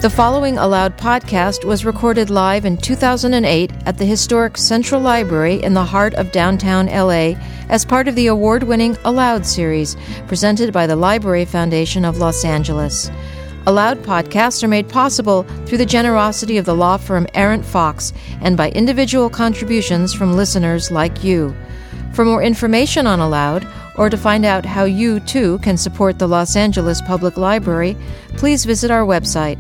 The following Aloud podcast was recorded live in 2008 at the historic Central Library in the heart of downtown LA as part of the award-winning Aloud series presented by the Library Foundation of Los Angeles. Aloud podcasts are made possible through the generosity of the law firm Arent Fox and by individual contributions from listeners like you. For more information on Aloud, or to find out how you, too, can support the Los Angeles Public Library, please visit our website,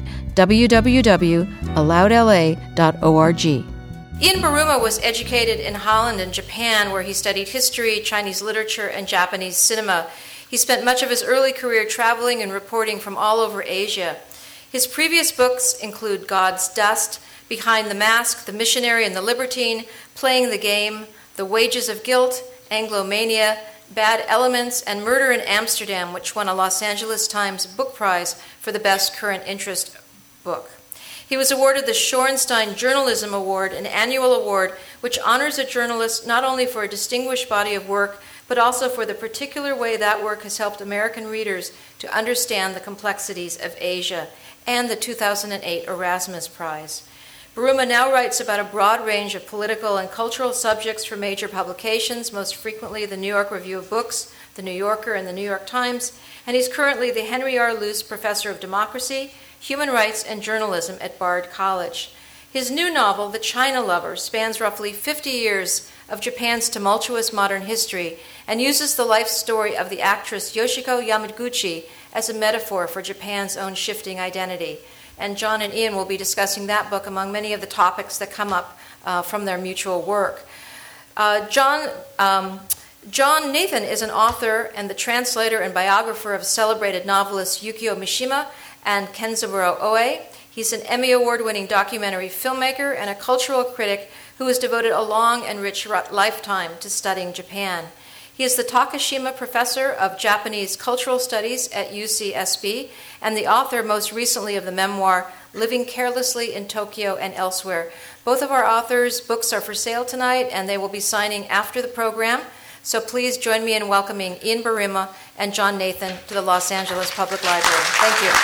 www.aloudla.org. Ian Buruma was educated in Holland and Japan, where he studied history, Chinese literature, and Japanese cinema. He spent much of his early career traveling and reporting from all over Asia. His previous books include God's Dust, Behind the Mask, The Missionary and the Libertine, Playing the Game, The Wages of Guilt, Anglomania, Bad Elements, and Murder in Amsterdam, which won a Los Angeles Times Book Prize for the Best Current Interest book. He was awarded the Shorenstein Journalism Award, an annual award which honors a journalist not only for a distinguished body of work, but also for the particular way that work has helped American readers to understand the complexities of Asia, and the 2008 Erasmus Prize. Buruma now writes about a broad range of political and cultural subjects for major publications, most frequently the New York Review of Books, the New Yorker, and the New York Times, and he's currently the Henry R. Luce Professor of Democracy, Human Rights, and Journalism at Bard College. His new novel, The China Lover, spans roughly 50 years of Japan's tumultuous modern history and uses the life story of the actress Yoshiko Yamaguchi as a metaphor for Japan's own shifting identity. And John and Ian will be discussing that book among many of the topics that come up from their mutual work. John Nathan is an author and the translator and biographer of celebrated novelists Yukio Mishima and Kenzaburo Oe. He's an Emmy Award-winning documentary filmmaker and a cultural critic who has devoted a long and rich lifetime to studying Japan. He is the Takashima Professor of Japanese Cultural Studies at UCSB and the author most recently of the memoir Living Carelessly in Tokyo and Elsewhere. Both of our authors' books are for sale tonight, and they will be signing after the program. So please join me in welcoming Ian Buruma and John Nathan to the Los Angeles Public Library. Thank you.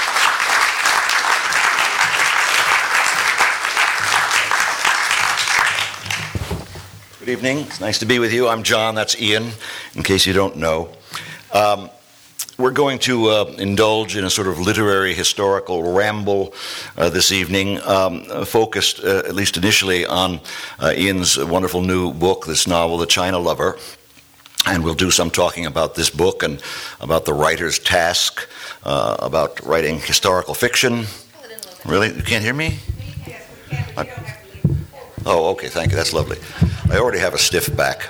Good evening. It's nice to be with you. I'm John. That's Ian, in case you don't know. We're going to indulge in a sort of literary historical ramble this evening, focused, at least initially, on Ian's wonderful new book, this novel, The China Lover. And we'll do some talking about this book and about the writer's task, about writing historical fiction. Really? You can't hear me? Yes, we can, but you don't have to leave. Oh, okay, thank you. That's lovely. I already have a stiff back.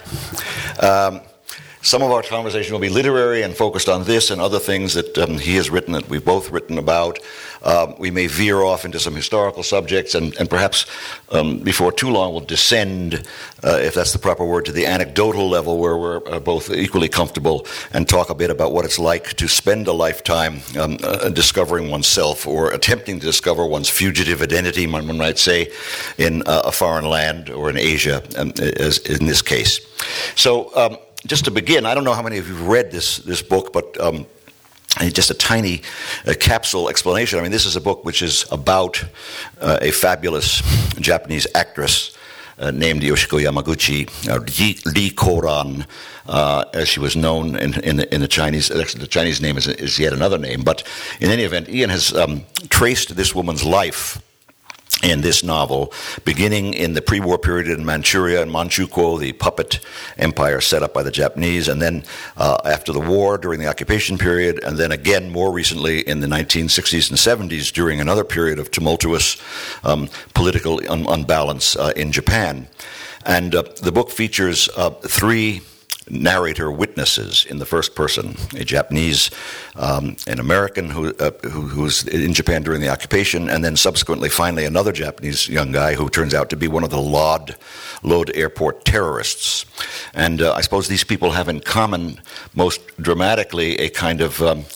Some of our conversation will be literary and focused on this and other things that he has written, that we've both written about. We may veer off into some historical subjects, and perhaps before too long we'll descend, if that's the proper word, to the anecdotal level where we're both equally comfortable and talk a bit about what it's like to spend a lifetime discovering oneself or attempting to discover one's fugitive identity, one might say, in a foreign land or in Asia, as in this case. So, just to begin, I don't know how many of you have read this book, but just a tiny capsule explanation. I mean, this is a book which is about a fabulous Japanese actress named Yoshiko Yamaguchi, Lee Koran, as she was known in the Chinese. Actually, the Chinese name is yet another name, but in any event, Ian has traced this woman's life in this novel, beginning in the pre-war period in Manchuria and Manchukuo, the puppet empire set up by the Japanese, and then after the war, during the occupation period, and then again more recently in the 1960s and 70s during another period of tumultuous political unbalance in Japan. And the book features three narrator witnesses in the first person, a Japanese, an American who's in Japan during the occupation, and then subsequently, finally, another Japanese young guy who turns out to be one of the Lod airport terrorists. And I suppose these people have in common, most dramatically, a kind of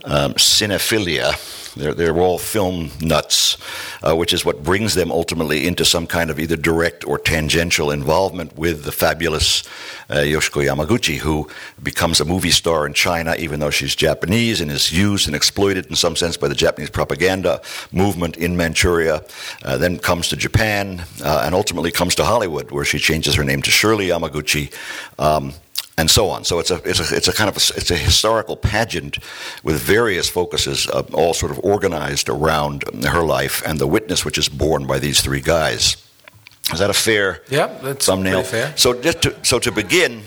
cinephilia. They're all film nuts, which is what brings them ultimately into some kind of either direct or tangential involvement with the fabulous Yoshiko Yamaguchi, who becomes a movie star in China, even though she's Japanese, and is used and exploited in some sense by the Japanese propaganda movement in Manchuria, then comes to Japan, and ultimately comes to Hollywood, where she changes her name to Shirley Yamaguchi. And so on. So it's a historical pageant with various focuses, all sort of organized around her life and the witness which is borne by these three guys. Is that a fair that's thumbnail? Pretty fair. So to begin,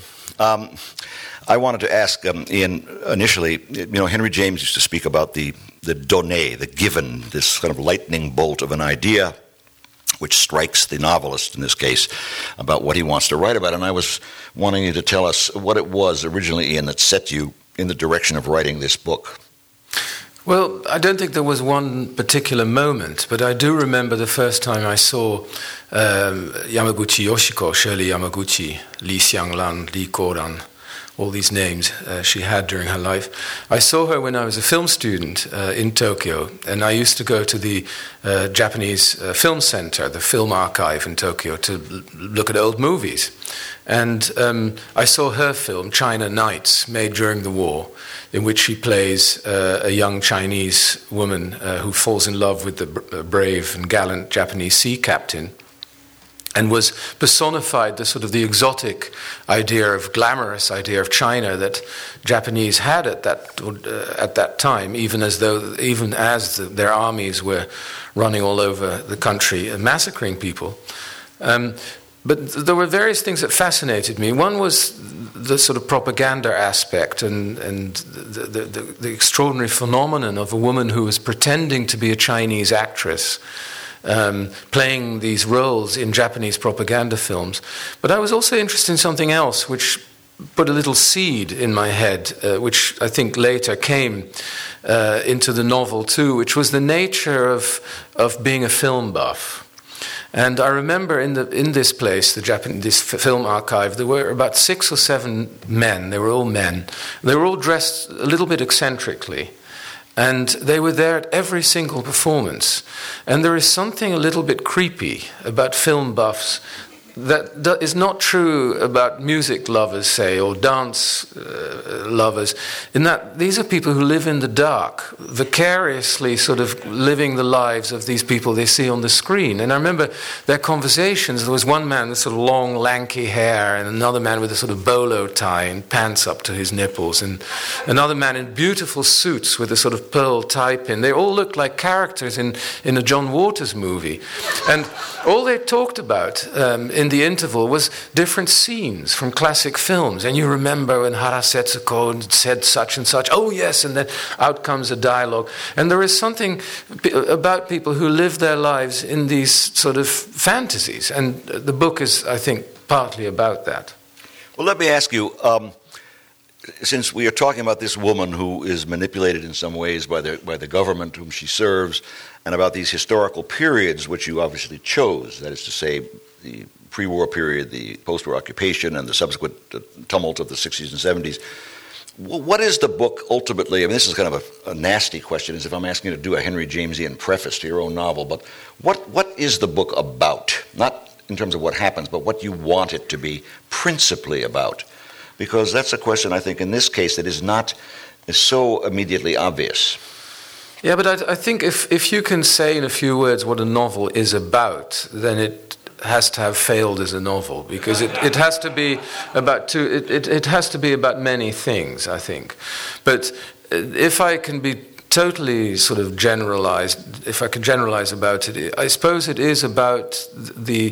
I wanted to ask Ian initially. Henry James used to speak about the donné, the given, this kind of lightning bolt of an idea, which strikes the novelist in this case about what he wants to write about. And I was wanting you to tell us what it was originally, Ian, that set you in the direction of writing this book. Well, I don't think there was one particular moment, but I do remember the first time I saw Yamaguchi Yoshiko, Shirley Yamaguchi, Li Xianglan, Li Koran, all these names she had during her life. I saw her when I was a film student in Tokyo, and I used to go to the Japanese Film Center, the film archive in Tokyo, to look at old movies. And I saw her film, China Nights, made during the war, in which she plays a young Chinese woman who falls in love with the brave and gallant Japanese sea captain, and was personified the exotic idea of glamorous idea of China that Japanese had at that time, even as their armies were running all over the country and massacring people. But there were various things that fascinated me. One was the sort of propaganda aspect and the extraordinary phenomenon of a woman who was pretending to be a Chinese actress, playing these roles in Japanese propaganda films. But I was also interested in something else, which put a little seed in my head, which I think later came into the novel too, which was the nature of being a film buff. And I remember in this place, this film archive, there were about 6 or 7 men. They were all men. They were all dressed a little bit eccentrically. And they were there at every single performance. And there is something a little bit creepy about film buffs that is not true about music lovers, say, or dance lovers, in that these are people who live in the dark, vicariously sort of living the lives of these people they see on the screen. And I remember their conversations. There was one man with sort of long, lanky hair, and another man with a sort of bolo tie and pants up to his nipples, and another man in beautiful suits with a sort of pearl tie pin. They all looked like characters in a John Waters movie. And all they talked about in the interval was different scenes from classic films. And you remember when Hara Setsuko said such and such, oh yes, and then out comes a dialogue. And there is something about people who live their lives in these sort of fantasies. And the book is, I think, partly about that. Well, let me ask you, since we are talking about this woman who is manipulated in some ways by the government whom she serves, and about these historical periods which you obviously chose, that is to say, the pre-war period, the post-war occupation, and the subsequent tumult of the 60s and 70s, what is the book ultimately? I mean, this is kind of a nasty question, as if I'm asking you to do a Henry Jamesian preface to your own novel, but what is the book about? Not in terms of what happens, but what you want it to be principally about. Because that's a question, I think, in this case that is so immediately obvious. Yeah, but I think if you can say in a few words what a novel is about, then it has to have failed as a novel, because it has to be about it has to be about many things, I think. But if I can be totally sort of generalized, if I can generalize about it, I suppose it is about the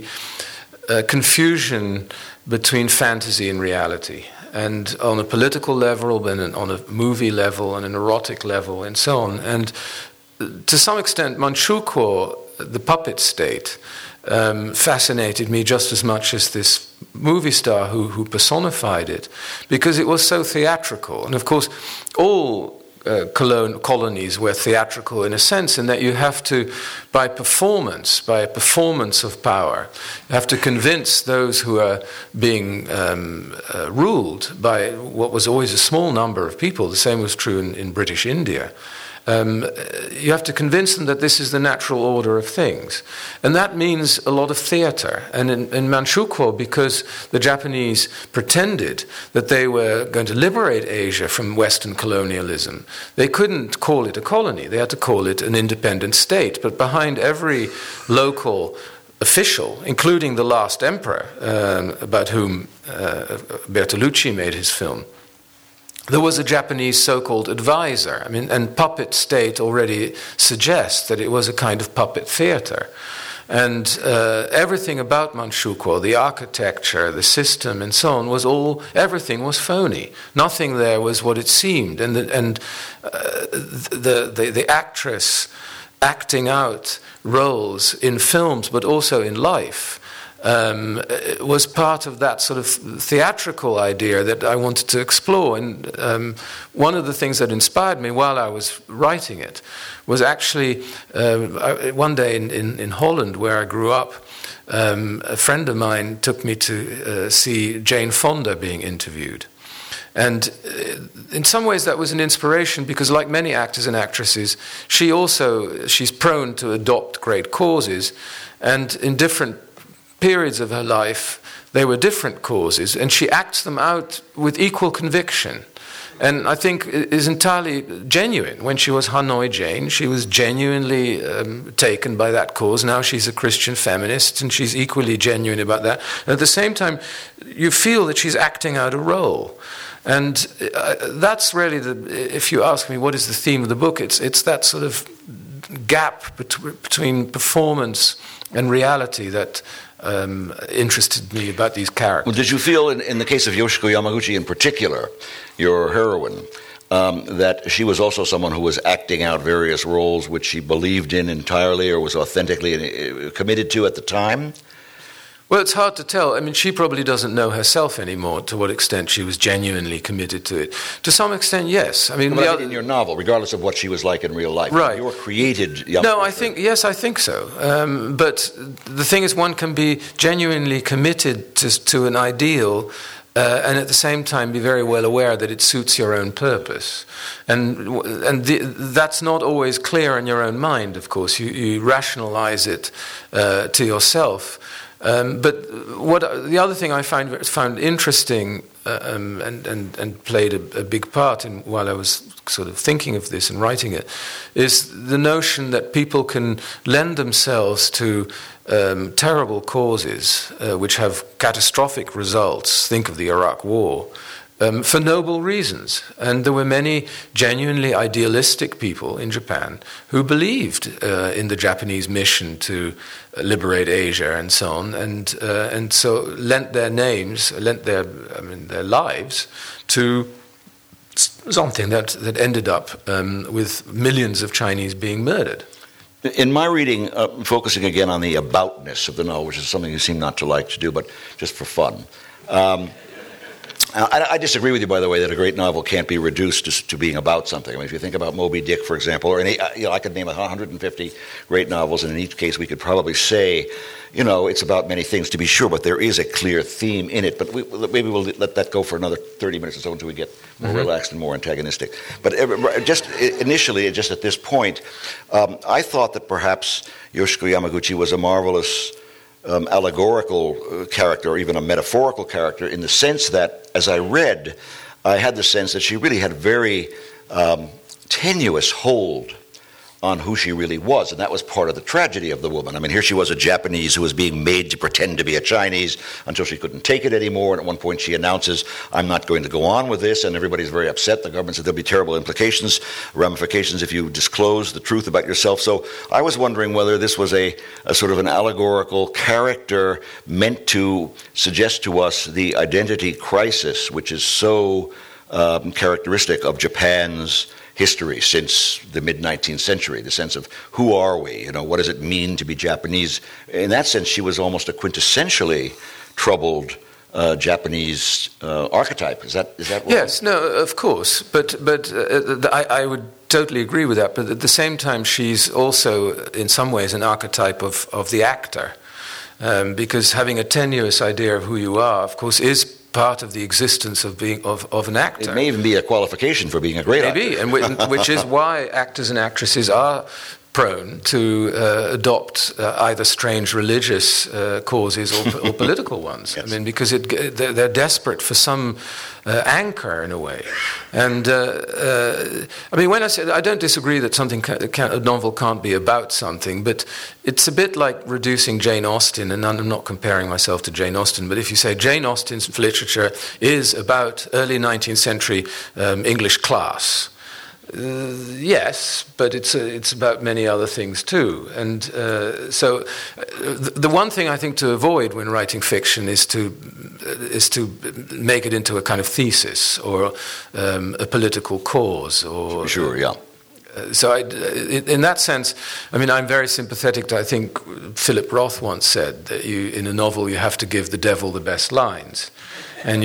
confusion between fantasy and reality, and on a political level, and on a movie level, and an erotic level, and so on. And to some extent, Manchukuo, the puppet state, fascinated me just as much as this movie star who personified it, because it was so theatrical. And of course, all colonies were theatrical in a sense, in that you have to, by a performance of power, you have to convince those who are being ruled by what was always a small number of people. The same was true in British India. You have to convince them that this is the natural order of things. And that means a lot of theater. And in Manchukuo, because the Japanese pretended that they were going to liberate Asia from Western colonialism, they couldn't call it a colony. They had to call it an independent state. But behind every local official, including the last emperor, about whom Bertolucci made his film, there was a Japanese so-called advisor. I mean, and puppet state already suggests that it was a kind of puppet theater. And everything about Manchukuo, the architecture, the system, and so on, everything was phony. Nothing there was what it seemed. And the actress acting out roles in films, but also in life, was part of that sort of theatrical idea that I wanted to explore. And one of the things that inspired me while I was writing it was actually one day in Holland, where I grew up, a friend of mine took me to see Jane Fonda being interviewed. And in some ways that was an inspiration, because like many actors and actresses, she's prone to adopt great causes, and in different periods of her life, they were different causes, and she acts them out with equal conviction. And I think it is entirely genuine. When she was Hanoi Jane, she was genuinely taken by that cause. Now she's a Christian feminist, and she's equally genuine about that. And at the same time, you feel that she's acting out a role. And that's really, if you ask me what is the theme of the book, it's that sort of gap between performance and reality that interested me about these characters. Well, did you feel, in the case of Yoshiko Yamaguchi in particular, your heroine, that she was also someone who was acting out various roles which she believed in entirely or was authentically committed to at the time? Well, it's hard to tell. I mean, she probably doesn't know herself anymore to what extent she was genuinely committed to it. To some extent, yes. I mean, in your novel, regardless of what she was like in real life, right? Your created young. No, I think so. But the thing is, one can be genuinely committed to an ideal, and at the same time be very well aware that it suits your own purpose, and that's not always clear in your own mind. Of course, you rationalize it to yourself. But the other thing I found interesting and played a big part in while I was sort of thinking of this and writing it is the notion that people can lend themselves to terrible causes which have catastrophic results. Think of the Iraq War. For noble reasons. And there were many genuinely idealistic people in Japan who believed in the Japanese mission to liberate Asia and so on, and so lent their lives to something that ended up with millions of Chinese being murdered. In my reading, focusing again on the aboutness of the novel, which is something you seem not to like to do, but just for fun, I disagree with you, by the way, that a great novel can't be reduced to being about something. I mean, if you think about Moby Dick, for example, or I could name 150 great novels, and in each case we could probably say, it's about many things, to be sure, but there is a clear theme in it. But maybe we'll let that go for another 30 minutes or so until we get more relaxed and more antagonistic. But just initially, just at this point, I thought that perhaps Yoshiko Yamaguchi was a marvelous allegorical character, or even a metaphorical character, in the sense that, as I read, I had the sense that she really had a very tenuous hold on who she really was, and that was part of the tragedy of the woman. I mean, here she was, a Japanese who was being made to pretend to be a Chinese until she couldn't take it anymore, and at one point she announces, I'm not going to go on with this, and everybody's very upset. The government said there'll be terrible ramifications if you disclose the truth about yourself. So I was wondering whether this was a sort of an allegorical character meant to suggest to us the identity crisis, which is so characteristic of Japan's history since the mid-19th century, the sense of who are we, what does it mean to be Japanese? In that sense, she was almost a quintessentially troubled Japanese archetype. Is that right? Yes, no, of course. But I would totally agree with that. But at the same time, she's also, in some ways, an archetype of the actor. Because having a tenuous idea of who you are, of course, is part of the existence of being of an actor. It may even be a qualification for being a great actor. Maybe, and which is why actors and actresses are prone to adopt either strange religious causes or political ones. Yes. I mean, because they're desperate for some anchor in a way. And I mean, when I say I don't disagree that a novel can't be about something, but it's a bit like reducing Jane Austen. And I'm not comparing myself to Jane Austen, but if you say Jane Austen's literature is about early 19th century English class. Yes, but it's about many other things too, and so the one thing I think to avoid when writing fiction is to make it into a kind of thesis or a political cause. Or sure, yeah. So in that sense, I mean, I'm very sympathetic to, I think Philip Roth once said that in a novel you have to give the devil the best lines. And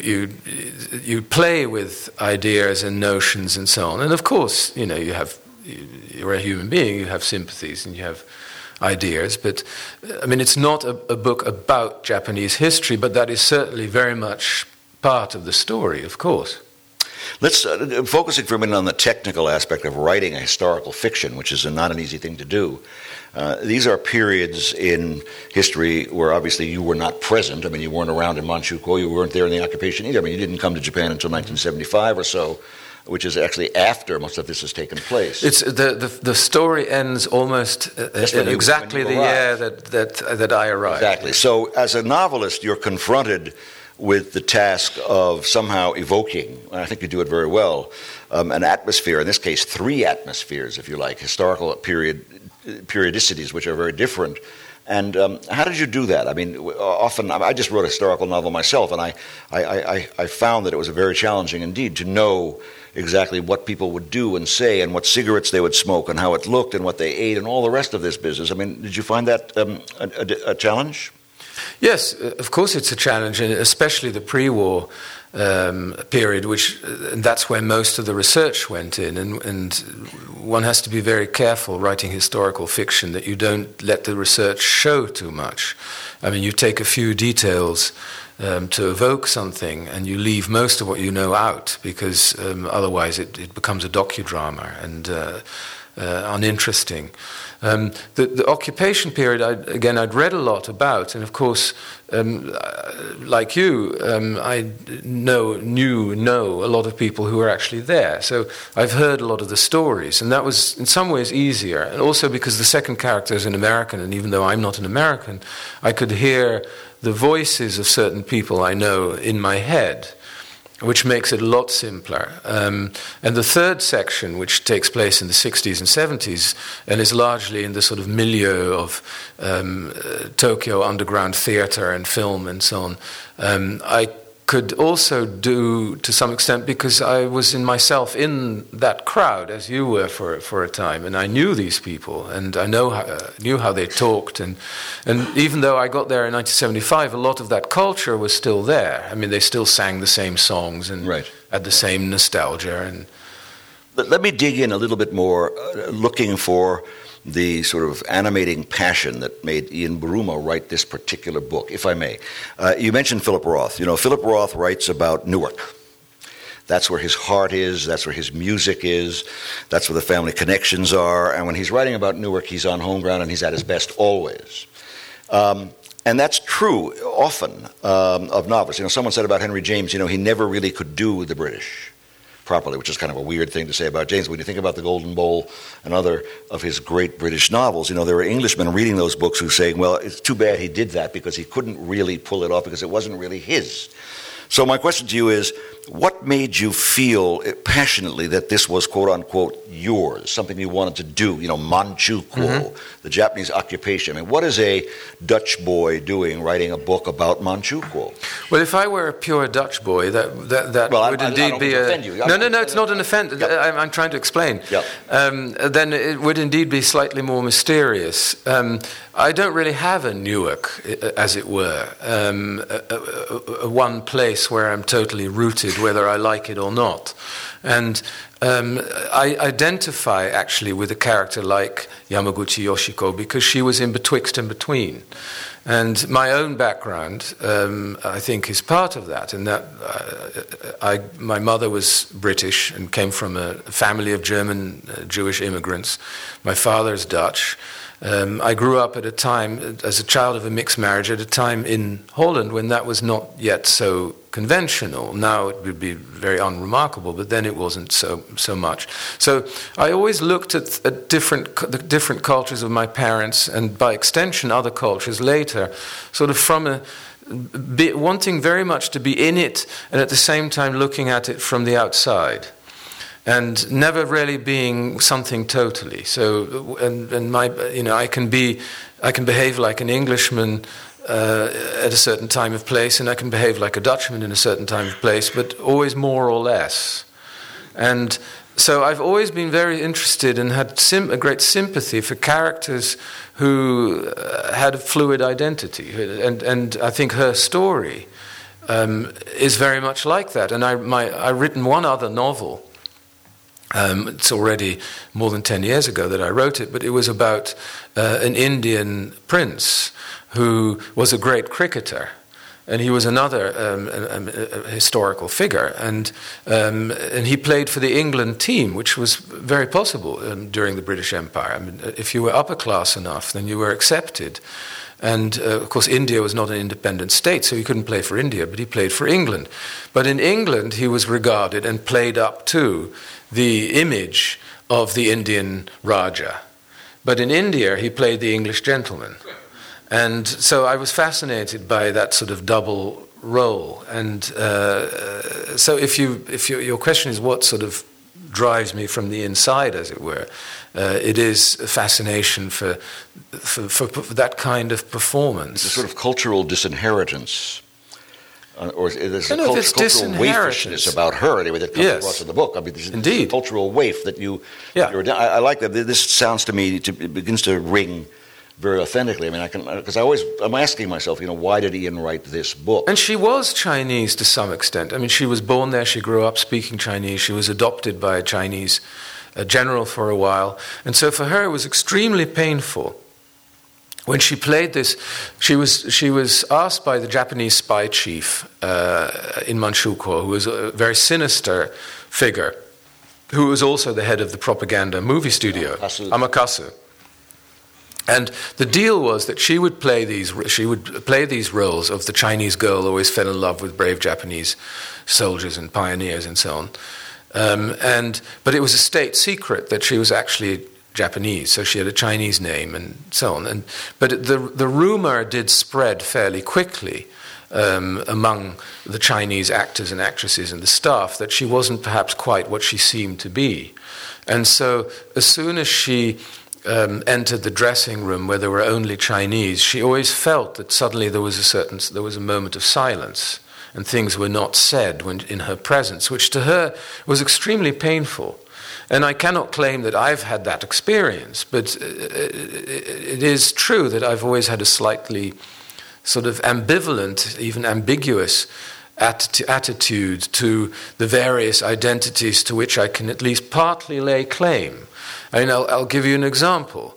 you play with ideas and notions and so on. And of course, you're a human being, you have sympathies and you have ideas. But, I mean, it's not a book about Japanese history, but that is certainly very much part of the story, of course. Let's focusing for a minute on the technical aspect of writing a historical fiction, which is not an easy thing to do. These are periods in history where obviously you were not present. I mean, you weren't around in Manchukuo, you weren't there in the occupation either. I mean, you didn't come to Japan until 1975 or so, which is actually after most of this has taken place. It's the story ends almost in exactly the year that I arrived. Exactly. So as a novelist, you're confronted with the task of somehow evoking, and I think you do it very well, an atmosphere, in this case 3 atmospheres, if you like, historical periodicities, which are very different. And how did you do that? I mean, often, I just wrote a historical novel myself, and I found that it was very challenging indeed to know exactly what people would do and say and what cigarettes they would smoke and how it looked and what they ate and all the rest of this business. I mean, did you find that a challenge? Yes, of course it's a challenge, and especially the pre-war period, and that's where most of the research went in, and one has to be very careful writing historical fiction that you don't let the research show too much. I mean, you take a few details to evoke something, and you leave most of what you know out, because otherwise it becomes a docudrama and uninteresting. The occupation period, I'd read a lot about, and of course, like you, I know a lot of people who were actually there. So I've heard a lot of the stories, and that was in some ways easier. And also because the second character is an American, and even though I'm not an American, I could hear the voices of certain people I know in my head, which makes it a lot simpler. And the third section, which takes place in the 60s and 70s, and is largely in the sort of milieu of Tokyo underground theater and film and so on, I could also do to some extent because I was myself in that crowd, as you were for a time, and I knew these people, and I knew how they talked, and even though I got there in 1975, a lot of that culture was still there. I mean, they still sang the same songs and had the same nostalgia. But let me dig in a little bit more, looking for the sort of animating passion that made Ian Buruma write this particular book, if I may. You mentioned Philip Roth. You know, Philip Roth writes about Newark. That's where his heart is, that's where his music is, that's where the family connections are, and when he's writing about Newark, he's on home ground and he's at his best always. And that's true often of novelists. You know, someone said about Henry James, he never really could do the British properly, which is kind of a weird thing to say about James. When you think about The Golden Bowl and other of his great British novels, there were Englishmen reading those books who say, well, it's too bad he did that because he couldn't really pull it off because it wasn't really his. So my question to you is, what made you feel passionately that this was, quote unquote, yours, something you wanted to do? Manchukuo, the Japanese occupation. I mean, what is a Dutch boy doing writing a book about Manchukuo? Well, if I were a pure Dutch boy, that would indeed be a... No, it's not an offence. Yep. I'm trying to explain. Yep. Then it would indeed be slightly more mysterious. I don't really have a Newark, as it were, one place where I'm totally rooted, whether I like it or not. And I identify actually with a character like Yamaguchi Yoshiko because she was in betwixt and between. And my own background, I think, is part of that. In that my mother was British and came from a family of German Jewish immigrants. My father is Dutch. I grew up at a time, as a child of a mixed marriage, at a time in Holland when that was not yet so conventional. Now it would be very unremarkable, but then it wasn't so much. So I always looked at the different cultures of my parents, and by extension other cultures later, sort of from wanting very much to be in it, and at the same time looking at it from the outside. And never really being something totally. So, and my, I can behave like an Englishman at a certain time of place, and I can behave like a Dutchman in a certain time of place, but always more or less. And so I've always been very interested and had a great sympathy for characters who had a fluid identity, and I think her story is very much like that. And I've written one other novel. It's already more than 10 years ago that I wrote it, but it was about an Indian prince who was a great cricketer, and he was another historical figure, and he played for the England team, which was very possible during the British Empire. I mean, if you were upper class enough, then you were accepted. And, of course, India was not an independent state, so he couldn't play for India, but he played for England. But in England, he was regarded and played up to the image of the Indian Raja. But in India, he played the English gentleman. And so I was fascinated by that sort of double role. And so if your question is what sort of drives me from the inside, as it were, it is a fascination for that kind of performance. It's a sort of cultural disinheritance, or there's a cultural waifishness about her, anyway, that comes across in the book. I mean, there's a cultural waif that you... Yeah. I like that. This sounds to me, it begins to ring very authentically. I mean, because I'm asking myself, why did Ian write this book? And she was Chinese to some extent. I mean, she was born there, she grew up speaking Chinese, she was adopted by a Chinese general for a while, and so for her it was extremely painful. When she played this, she was asked by the Japanese spy chief in Manchukuo, who was a very sinister figure, who was also the head of the propaganda movie studio, Amakasu. And the deal was that she would play these roles of the Chinese girl who always fell in love with brave Japanese soldiers and pioneers and so on. But it was a state secret that she was actually Japanese, so she had a Chinese name and so on. But the rumor did spread fairly quickly among the Chinese actors and actresses and the staff that she wasn't perhaps quite what she seemed to be. And so as soon as she entered the dressing room where there were only Chinese, she always felt that suddenly there was a moment of silence and things were not said in her presence, which to her was extremely painful. And I cannot claim that I've had that experience, but it is true that I've always had a slightly sort of ambivalent, even ambiguous attitude to the various identities to which I can at least partly lay claim. I mean, I'll give you an example.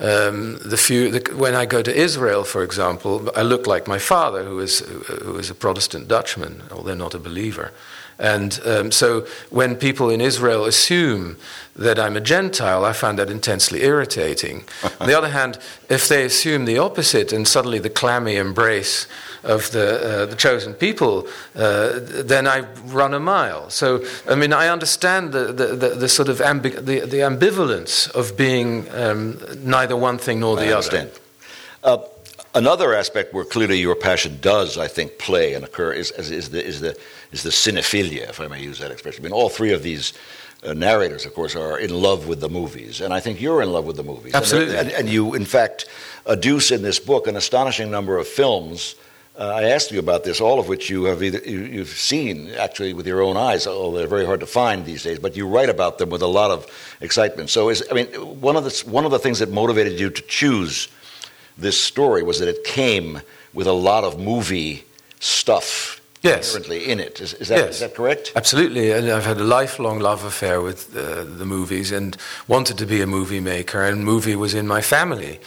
When I go to Israel, for example, I look like my father, who is a Protestant Dutchman, although not a believer. And so when people in Israel assume that I'm a Gentile, I find that intensely irritating. On the other hand, if they assume the opposite and suddenly the clammy embrace of the chosen people, then I run a mile. So, I mean, I understand the sort of the ambivalence of being neither one thing nor the other. I understand. Another aspect where clearly your passion does, I think, play and occur is the cinephilia, if I may use that expression. I mean, all three of these narrators, of course, are in love with the movies, and I think you're in love with the movies. Absolutely. And you, in fact, adduce in this book an astonishing number of films. I asked you about this, all of which you've seen actually with your own eyes, although they're very hard to find these days. But you write about them with a lot of excitement. So, one of the things that motivated you to choose this story was that it came with a lot of movie stuff inherently in it. Is that correct? Absolutely. And I've had a lifelong love affair with the movies and wanted to be a movie maker, and movie was in my family.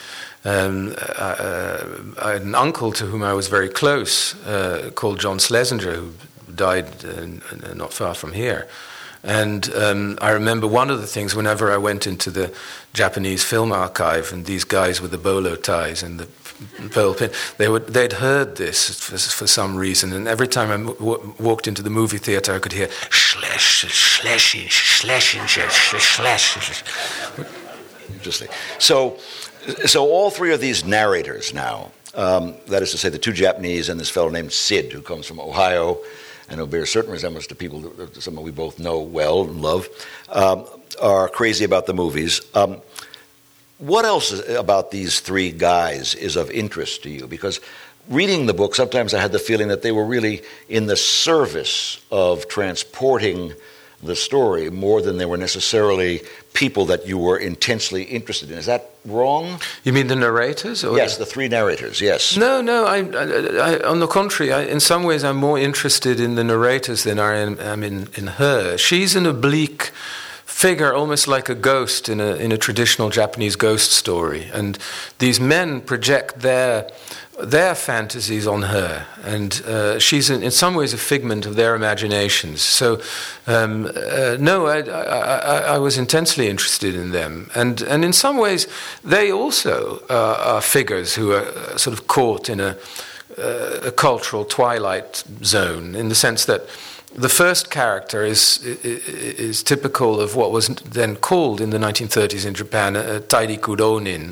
I had an uncle to whom I was very close called John Schlesinger, who died not far from here. And I remember one of the things, whenever I went into the Japanese film archive, and these guys with the bolo ties and the pearl pin, they'd heard this for some reason, and every time I walked into the movie theater, I could hear Interesting. So all three of these narrators now, that is to say the two Japanese and this fellow named Sid, who comes from Ohio, and who bears certain resemblance to people, someone we both know well and love, are crazy about the movies. What else about these three guys is of interest to you? Because reading the book, sometimes I had the feeling that they were really in the service of transporting the story more than they were necessarily people that you were intensely interested in. Is that wrong? You mean the narrators? Or yes, the three narrators, yes. No, I on the contrary, in some ways I'm more interested in the narrators than I am in her. She's an oblique figure, almost like a ghost in a traditional Japanese ghost story. And these men project their fantasies on her, and she's in some ways a figment of their imaginations. So, I was intensely interested in them, and in some ways they also are figures who are sort of caught in a cultural twilight zone, in the sense that the first character is typical of what was then called in the 1930s in Japan a Tairiku Ronin,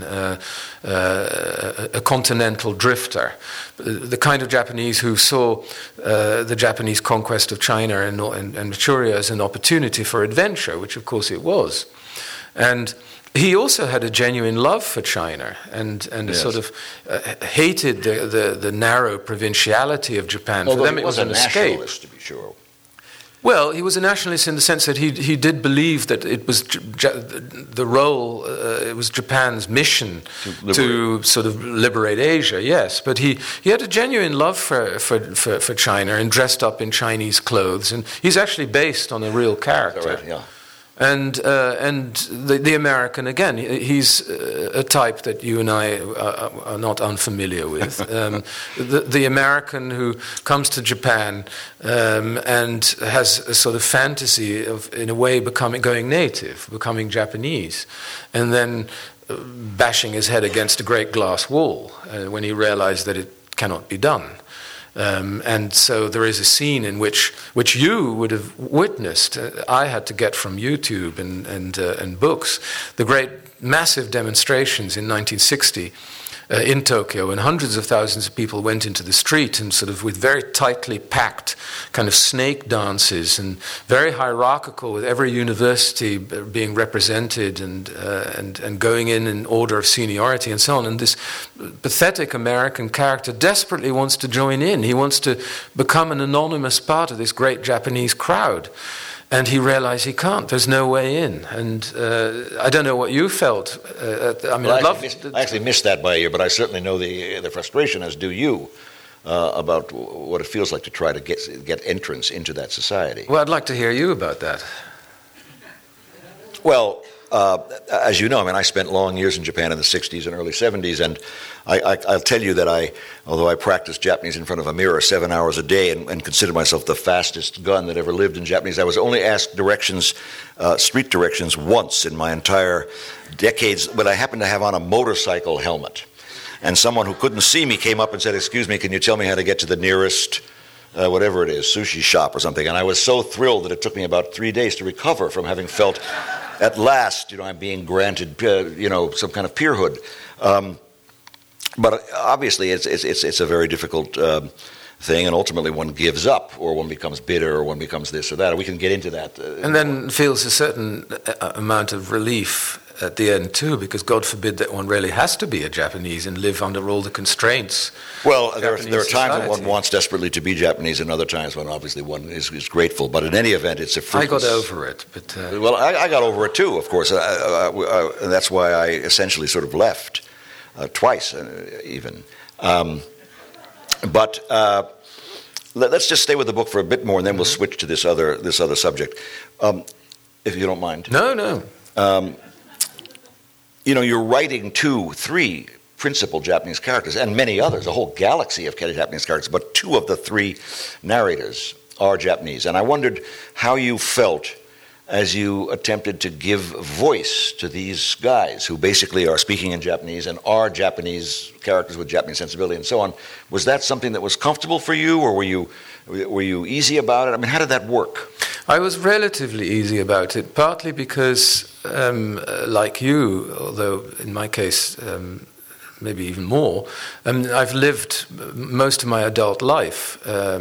a continental drifter, the kind of Japanese who saw the Japanese conquest of China and Manchuria as an opportunity for adventure, which of course it was. And he also had a genuine love for China and yes, sort of hated the narrow provinciality of Japan. Although for them, it was an escape. Nationalist, to be sure. Well, he was a nationalist in the sense that he did believe that it was the role, it was Japan's mission to sort of liberate Asia, yes. But he had a genuine love for China and dressed up in Chinese clothes. And he's actually based on a real character. Right, yeah. And the American, again, he's a type that you and I are not unfamiliar with. The American who comes to Japan and has a sort of fantasy of, in a way, going native, becoming Japanese, and then bashing his head against a great glass wall when he realized that it cannot be done. And so there is a scene in which you would have witnessed. I had to get from YouTube and books the great massive demonstrations in 1960 in Tokyo, and hundreds of thousands of people went into the street and sort of with very tightly packed kind of snake dances and very hierarchical, with every university being represented and going in order of seniority and so on. And this pathetic American character desperately wants to join in. He wants to become an anonymous part of this great Japanese crowd. And he realized he can't. There's no way in. And I don't know what you felt. I actually missed that by a year, but I certainly know the frustration, as do you, about what it feels like to try to get entrance into that society. Well, I'd like to hear you about that. Well, as you know, I spent long years in Japan in the 60s and early 70s, and I'll tell you that although I practiced Japanese in front of a mirror 7 hours a day and considered myself the fastest gun that ever lived in Japanese, I was only asked street directions once in my entire decades, when I happened to have on a motorcycle helmet. And someone who couldn't see me came up and said, "Excuse me, can you tell me how to get to the nearest whatever it is, sushi shop or something?" And I was so thrilled that it took me about 3 days to recover from having felt, at last, I'm being granted, some kind of peerhood. But obviously, it's a very difficult thing, and ultimately one gives up, or one becomes bitter, or one becomes this or that. Or we can get into that. And then feels a certain amount of relief at the end too, because God forbid that one really has to be a Japanese and live under all the constraints. Well, there are times when one wants desperately to be Japanese, and other times when obviously one is grateful. But in any event, it's a fruitless... I got over it. But well, I got over it too, of course. And that's why I essentially sort of left, twice even. But let's just stay with the book for a bit more, and then we'll switch to this other subject, if you don't mind. No. You're writing 2, 3 principal Japanese characters, and many others, a whole galaxy of Japanese characters, but 2 of the 3 narrators are Japanese. And I wondered how you felt as you attempted to give voice to these guys who basically are speaking in Japanese and are Japanese characters with Japanese sensibility and so on. Was that something that was comfortable for you, or were you easy about it? I mean, how did that work? I was relatively easy about it, partly because, like you, although in my case maybe even more, I've lived most of my adult life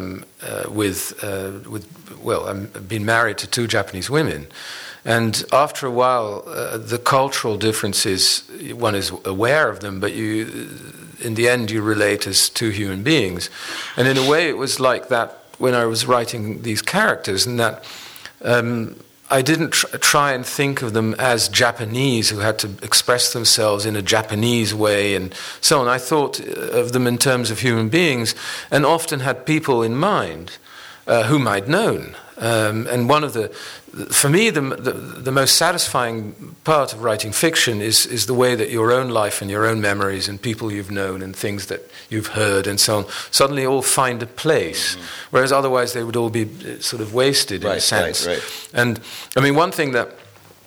I've been married to 2 Japanese women. And after a while, the cultural differences, one is aware of them, but in the end you relate as 2 human beings. And in a way it was like that when I was writing these characters, and that I didn't try and think of them as Japanese who had to express themselves in a Japanese way and so on. I thought of them in terms of human beings, and often had people in mind whom I'd known. And one of for me, the most satisfying part of writing fiction is the way that your own life and your own memories and people you've known and things that you've heard and so on suddenly all find a place, whereas otherwise they would all be sort of wasted in a sense. Right. And I mean, one thing that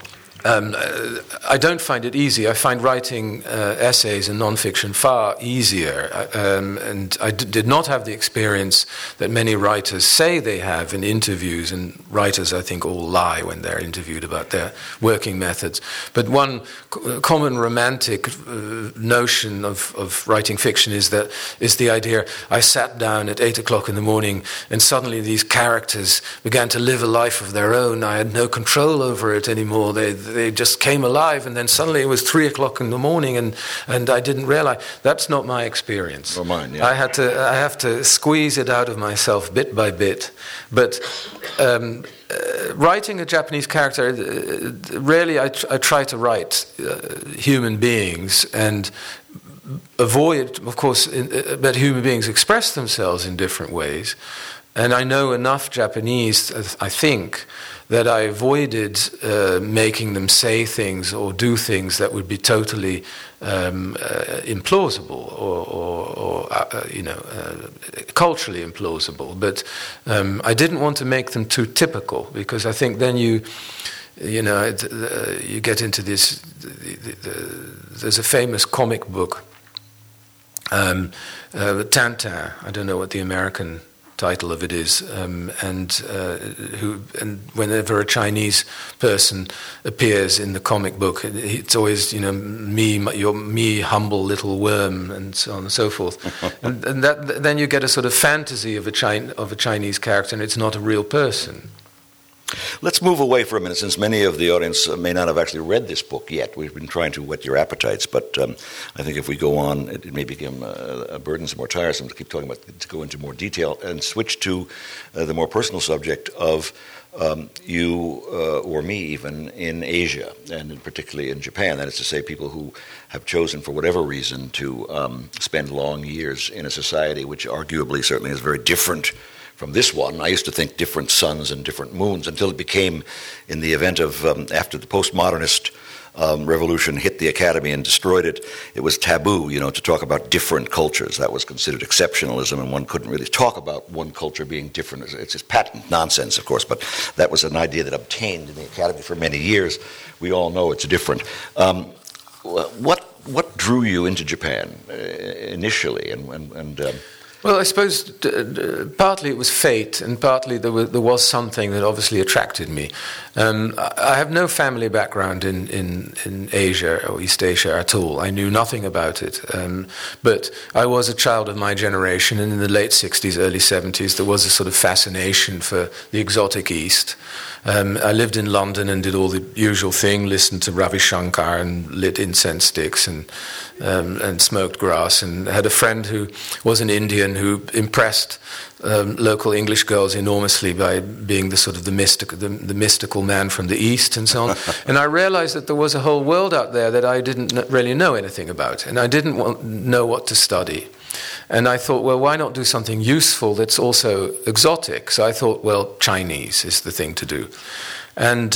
I don't find it easy. I find writing essays and nonfiction far easier, and I did not have the experience that many writers say they have in interviews, and writers, I think, all lie when they're interviewed about their working methods. But one common romantic notion of writing fiction is the idea, I sat down at 8 o'clock in the morning and suddenly these characters began to live a life of their own. I had no control over it anymore. They just came alive, and then suddenly it was 3 o'clock in the morning, and I didn't realize. That's not my experience. Or mine, yeah. I have to squeeze it out of myself bit by bit. But writing a Japanese character, really, I try to write human beings and avoid, of course, that human beings express themselves in different ways. And I know enough Japanese, I think, that I avoided making them say things or do things that would be totally implausible or culturally implausible. But I didn't want to make them too typical, because I think then you get into this. There's a famous comic book, Tintin. I don't know what the American title of it is, and whenever a Chinese person appears in the comic book, it's always me humble little worm, and so on and so forth. and that, then you get a sort of fantasy of a Chinese character, and it's not a real person. Let's move away for a minute, since many of the audience may not have actually read this book yet. We've been trying to whet your appetites, but I think if we go on, it may become burdensome or tiresome to keep talking about, to go into more detail, and switch to the more personal subject of you or me even in Asia, and particularly in Japan. That is to say, people who have chosen for whatever reason to spend long years in a society which arguably certainly is very different from this one. I used to think different suns and different moons, until it became, in the event of, after the postmodernist revolution hit the academy and destroyed it, it was taboo, to talk about different cultures. That was considered exceptionalism, and one couldn't really talk about one culture being different. It's just patent nonsense, of course, but that was an idea that obtained in the academy for many years. We all know it's different. What drew you into Japan initially, and Well, I suppose partly it was fate, and partly there was something that obviously attracted me. I have no family background in Asia or East Asia at all. I knew nothing about it. But I was a child of my generation, and in the late 60s, early 70s, there was a sort of fascination for the exotic East. I lived in London and did all the usual thing, listened to Ravi Shankar and lit incense sticks and smoked grass, and had a friend who was an Indian who impressed local English girls enormously by being the sort of the mystical man from the East and so on. And I realized that there was a whole world out there that I didn't really know anything about, and I didn't know what to study. And I thought, well, why not do something useful that's also exotic? So I thought, well, Chinese is the thing to do. And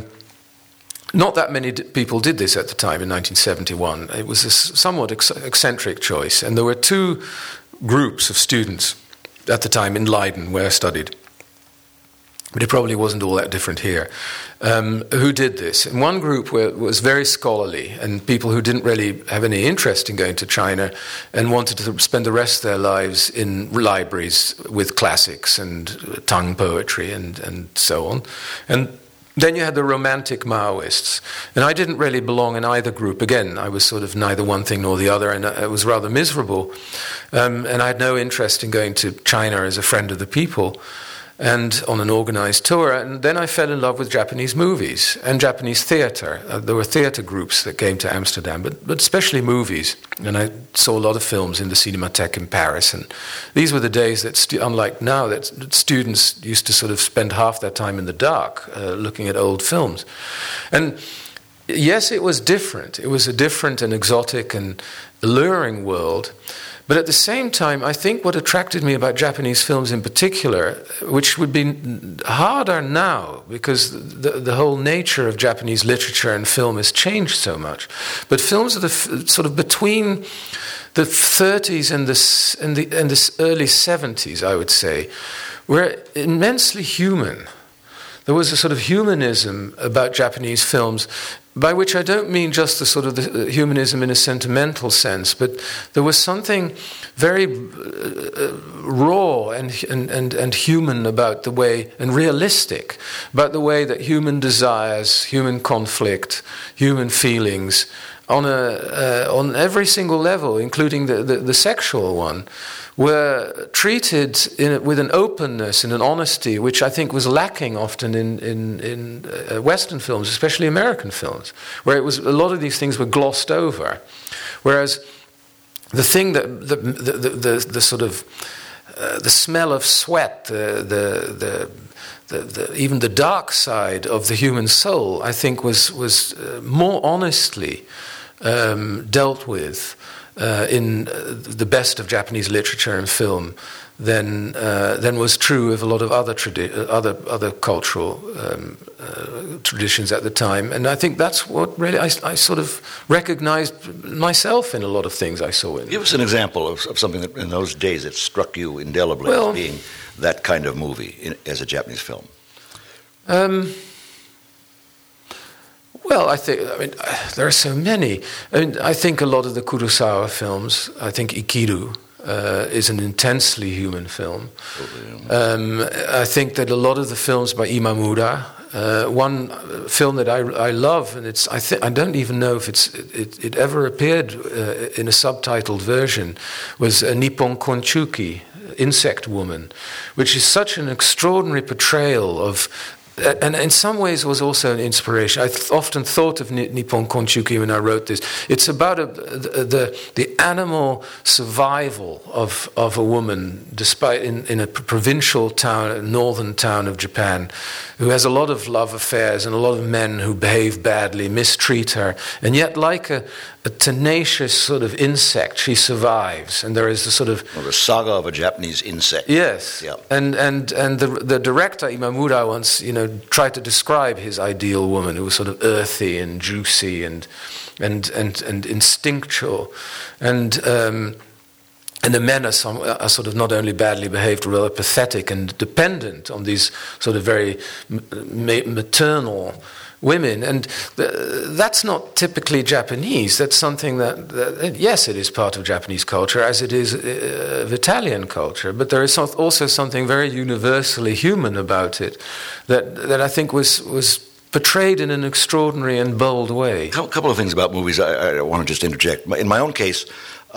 not that many people did this at the time in 1971. It was a somewhat eccentric choice. And there were two groups of students at the time in Leiden, where I studied. But it probably wasn't all that different here, who did this. And one group was very scholarly, and people who didn't really have any interest in going to China and wanted to spend the rest of their lives in libraries with classics and Tang poetry and so on. And then you had the romantic Maoists. And I didn't really belong in either group. Again, I was sort of neither one thing nor the other, and I was rather miserable. And I had no interest in going to China as a friend of the people and on an organized tour. And then I fell in love with Japanese movies and Japanese theater. There were theater groups that came to Amsterdam, but especially movies. And I saw a lot of films in the Cinematheque in Paris. And these were the days that, unlike now, that students used to sort of spend half their time in the dark looking at old films. And yes, it was different. It was a different and exotic and alluring world. But at the same time, I think what attracted me about Japanese films in particular, which would be harder now because the whole nature of Japanese literature and film has changed so much, but films of the sort of between the 30s and the early 70s, I would say, were immensely human. There was a sort of humanism about Japanese films, by which I don't mean just the sort of the humanism in a sentimental sense, but there was something very raw and human about the way, and realistic, about the way that human desires, human conflict, human feelings, on every single level, including the sexual one, were treated with an openness and an honesty which I think was lacking often in Western films, especially American films, where it was a lot of these things were glossed over, whereas the thing that the sort of the smell of sweat, even the dark side of the human soul, I think was more honestly dealt with in the best of Japanese literature and film than was true of a lot of other cultural traditions at the time. And I think that's what really I sort of recognized myself in a lot of things I saw in. Give us an example of something that in those days that struck you indelibly as being that kind of movie as a Japanese film. Well, there are so many. I think a lot of the Kurosawa films, I think Ikiru is an intensely human film. I think that a lot of the films by Imamura, one film that I love, and I don't even know if it ever appeared in a subtitled version, was Nippon Konchuki, Insect Woman, which is such an extraordinary portrayal of. And in some ways was also an inspiration. I often thought of Nippon Konchuki when I wrote this. It's about the animal survival of a woman, despite in a provincial town, a northern town of Japan, who has a lot of love affairs and a lot of men who behave badly, mistreat her, and yet like a tenacious sort of insect, she survives. And there is the sort of the saga of a Japanese insect. Yes, yeah. And the director Imamura once, tried to describe his ideal woman, who was sort of earthy and juicy and instinctual, and the men are sort of not only badly behaved, rather pathetic and dependent on these sort of very maternal women. And that's not typically Japanese. That's something that, yes, it is part of Japanese culture, as it is of Italian culture. But there is also something very universally human about it that I think was portrayed in an extraordinary and bold way. A couple of things about movies I want to just interject. In my own case,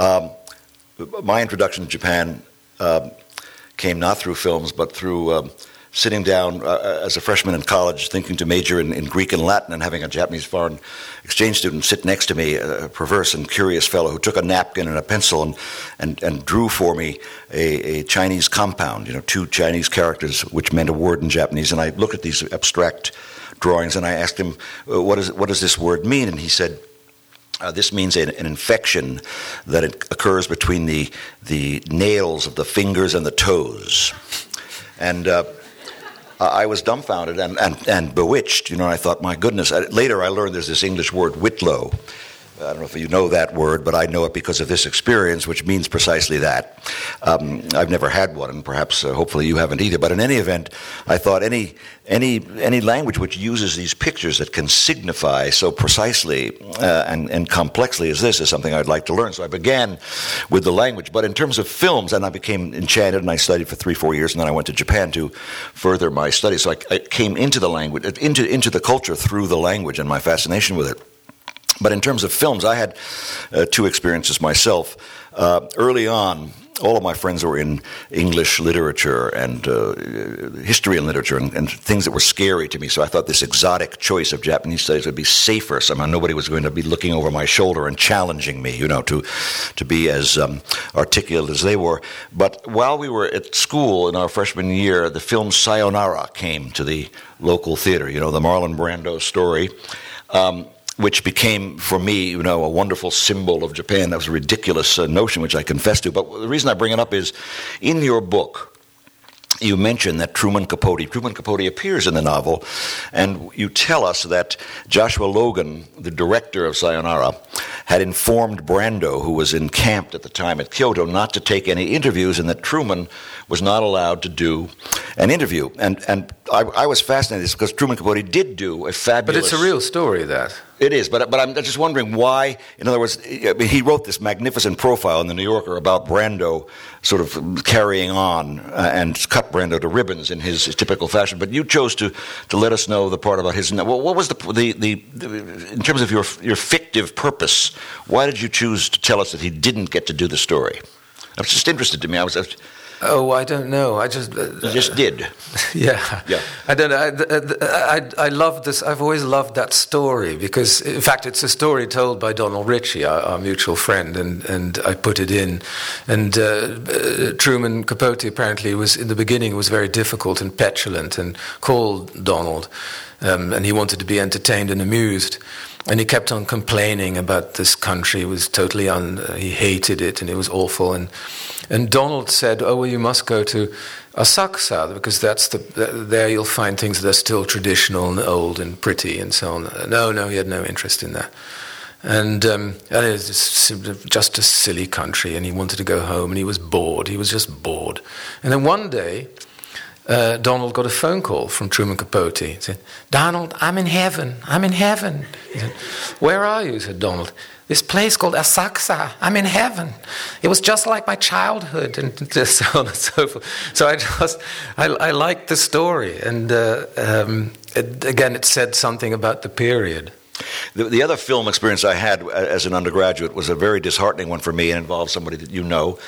my introduction to Japan came not through films, but through sitting down as a freshman in college, thinking to major in Greek and Latin, and having a Japanese foreign exchange student sit next to me, a perverse and curious fellow who took a napkin and a pencil and drew for me a Chinese compound, 2 Chinese characters, which meant a word in Japanese. And I looked at these abstract drawings, and I asked him, what does this word mean? And he said, this means an infection that occurs between the nails of the fingers and the toes. And I was dumbfounded and bewitched, and I thought, my goodness. Later I learned there's this English word, whitlow. I don't know if you know that word, but I know it because of this experience, which means precisely that. I've never had one, and perhaps, hopefully, you haven't either. But in any event, I thought any language which uses these pictures that can signify so precisely and complexly as this is something I'd like to learn. So I began with the language. But in terms of films, and I became enchanted, and I studied for 3-4 years, and then I went to Japan to further my studies. So I came into the language, into the culture through the language and my fascination with it. But in terms of films, I had 2 experiences myself. Early on, all of my friends were in English literature and history and literature and things that were scary to me. So I thought this exotic choice of Japanese studies would be safer. Somehow nobody was going to be looking over my shoulder and challenging me, to be as articulate as they were. But while we were at school in our freshman year, the film Sayonara came to the local theater, the Marlon Brando story. Which became, for me, a wonderful symbol of Japan. That was a ridiculous notion, which I confess to. But the reason I bring it up is, in your book, you mention that Truman Capote appears in the novel, and you tell us that Joshua Logan, the director of Sayonara, had informed Brando, who was encamped at the time at Kyoto, not to take any interviews, and that Truman was not allowed to do an interview. And I was fascinated because Truman Capote did do a fabulous... But it's a real story, that. It is, but I'm just wondering why, in other words, he wrote this magnificent profile in the New Yorker about Brando sort of carrying on and cut Brando to ribbons in his typical fashion, but you chose to let us know the part about his... What was the in terms of your fictive purpose, why did you choose to tell us that he didn't get to do the story? I was just interested to me. Oh, I don't know. I just... You just did. Yeah. I don't know. I love this. I've always loved that story because, in fact, it's a story told by Donald Ritchie, our mutual friend, and I put it in. And Truman Capote apparently in the beginning was very difficult and petulant and called Donald, and he wanted to be entertained and amused. And he kept on complaining about this country. It was totally he hated it, and it was awful. And Donald said, "Oh, well, you must go to Asakusa because there you'll find things that are still traditional and old and pretty and so on." No, he had no interest in that. And it's just a silly country, and he wanted to go home, and he was bored. He was just bored. And then one day, Donald got a phone call from Truman Capote. He said, "Donald, I'm in heaven. I'm in heaven." He said, "Where are you?" said Donald. "This place called Asakusa. I'm in heaven. It was just like my childhood," and so on and so forth. So I liked the story, and again, it said something about the period. The other film experience I had as an undergraduate was a very disheartening one for me, and involved somebody that you know.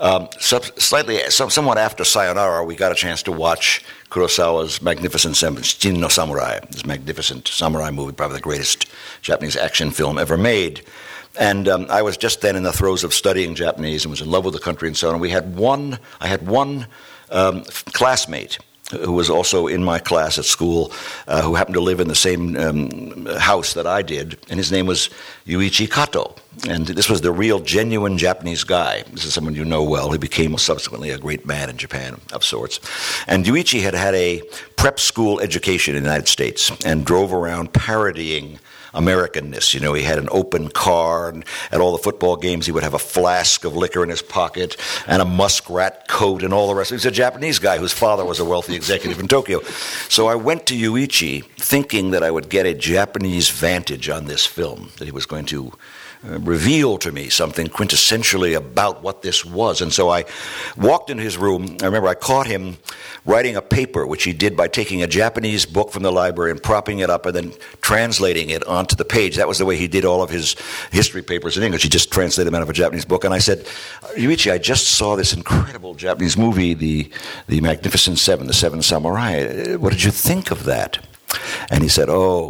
Somewhat after Sayonara, we got a chance to watch Kurosawa's magnificent Shin no Samurai, this magnificent samurai movie, probably the greatest Japanese action film ever made. And I was just then in the throes of studying Japanese and was in love with the country and so on. And I had one classmate who was also in my class at school, who happened to live in the same house that I did, and his name was Yuichi Kato. And this was the real, genuine Japanese guy. This is someone you know well. He became subsequently a great man in Japan, of sorts. And Yuichi had a prep school education in the United States and drove around parodying Americanness. You know, he had an open car, and at all the football games he would have a flask of liquor in his pocket and a muskrat coat and all the rest. He's a Japanese guy whose father was a wealthy executive in Tokyo. So I went to Yuichi thinking that I would get a Japanese vantage on this film, that he was going to reveal to me something quintessentially about what this was. And so I walked into his room. I remember I caught him writing a paper, which he did by taking a Japanese book from the library and propping it up and then translating it onto the page. That was the way he did all of his history papers in English. He just translated them out of a Japanese book. And I said, Yuichi, I just saw this incredible Japanese movie, the Magnificent Seven, The Seven Samurai. What did you think of that? And he said,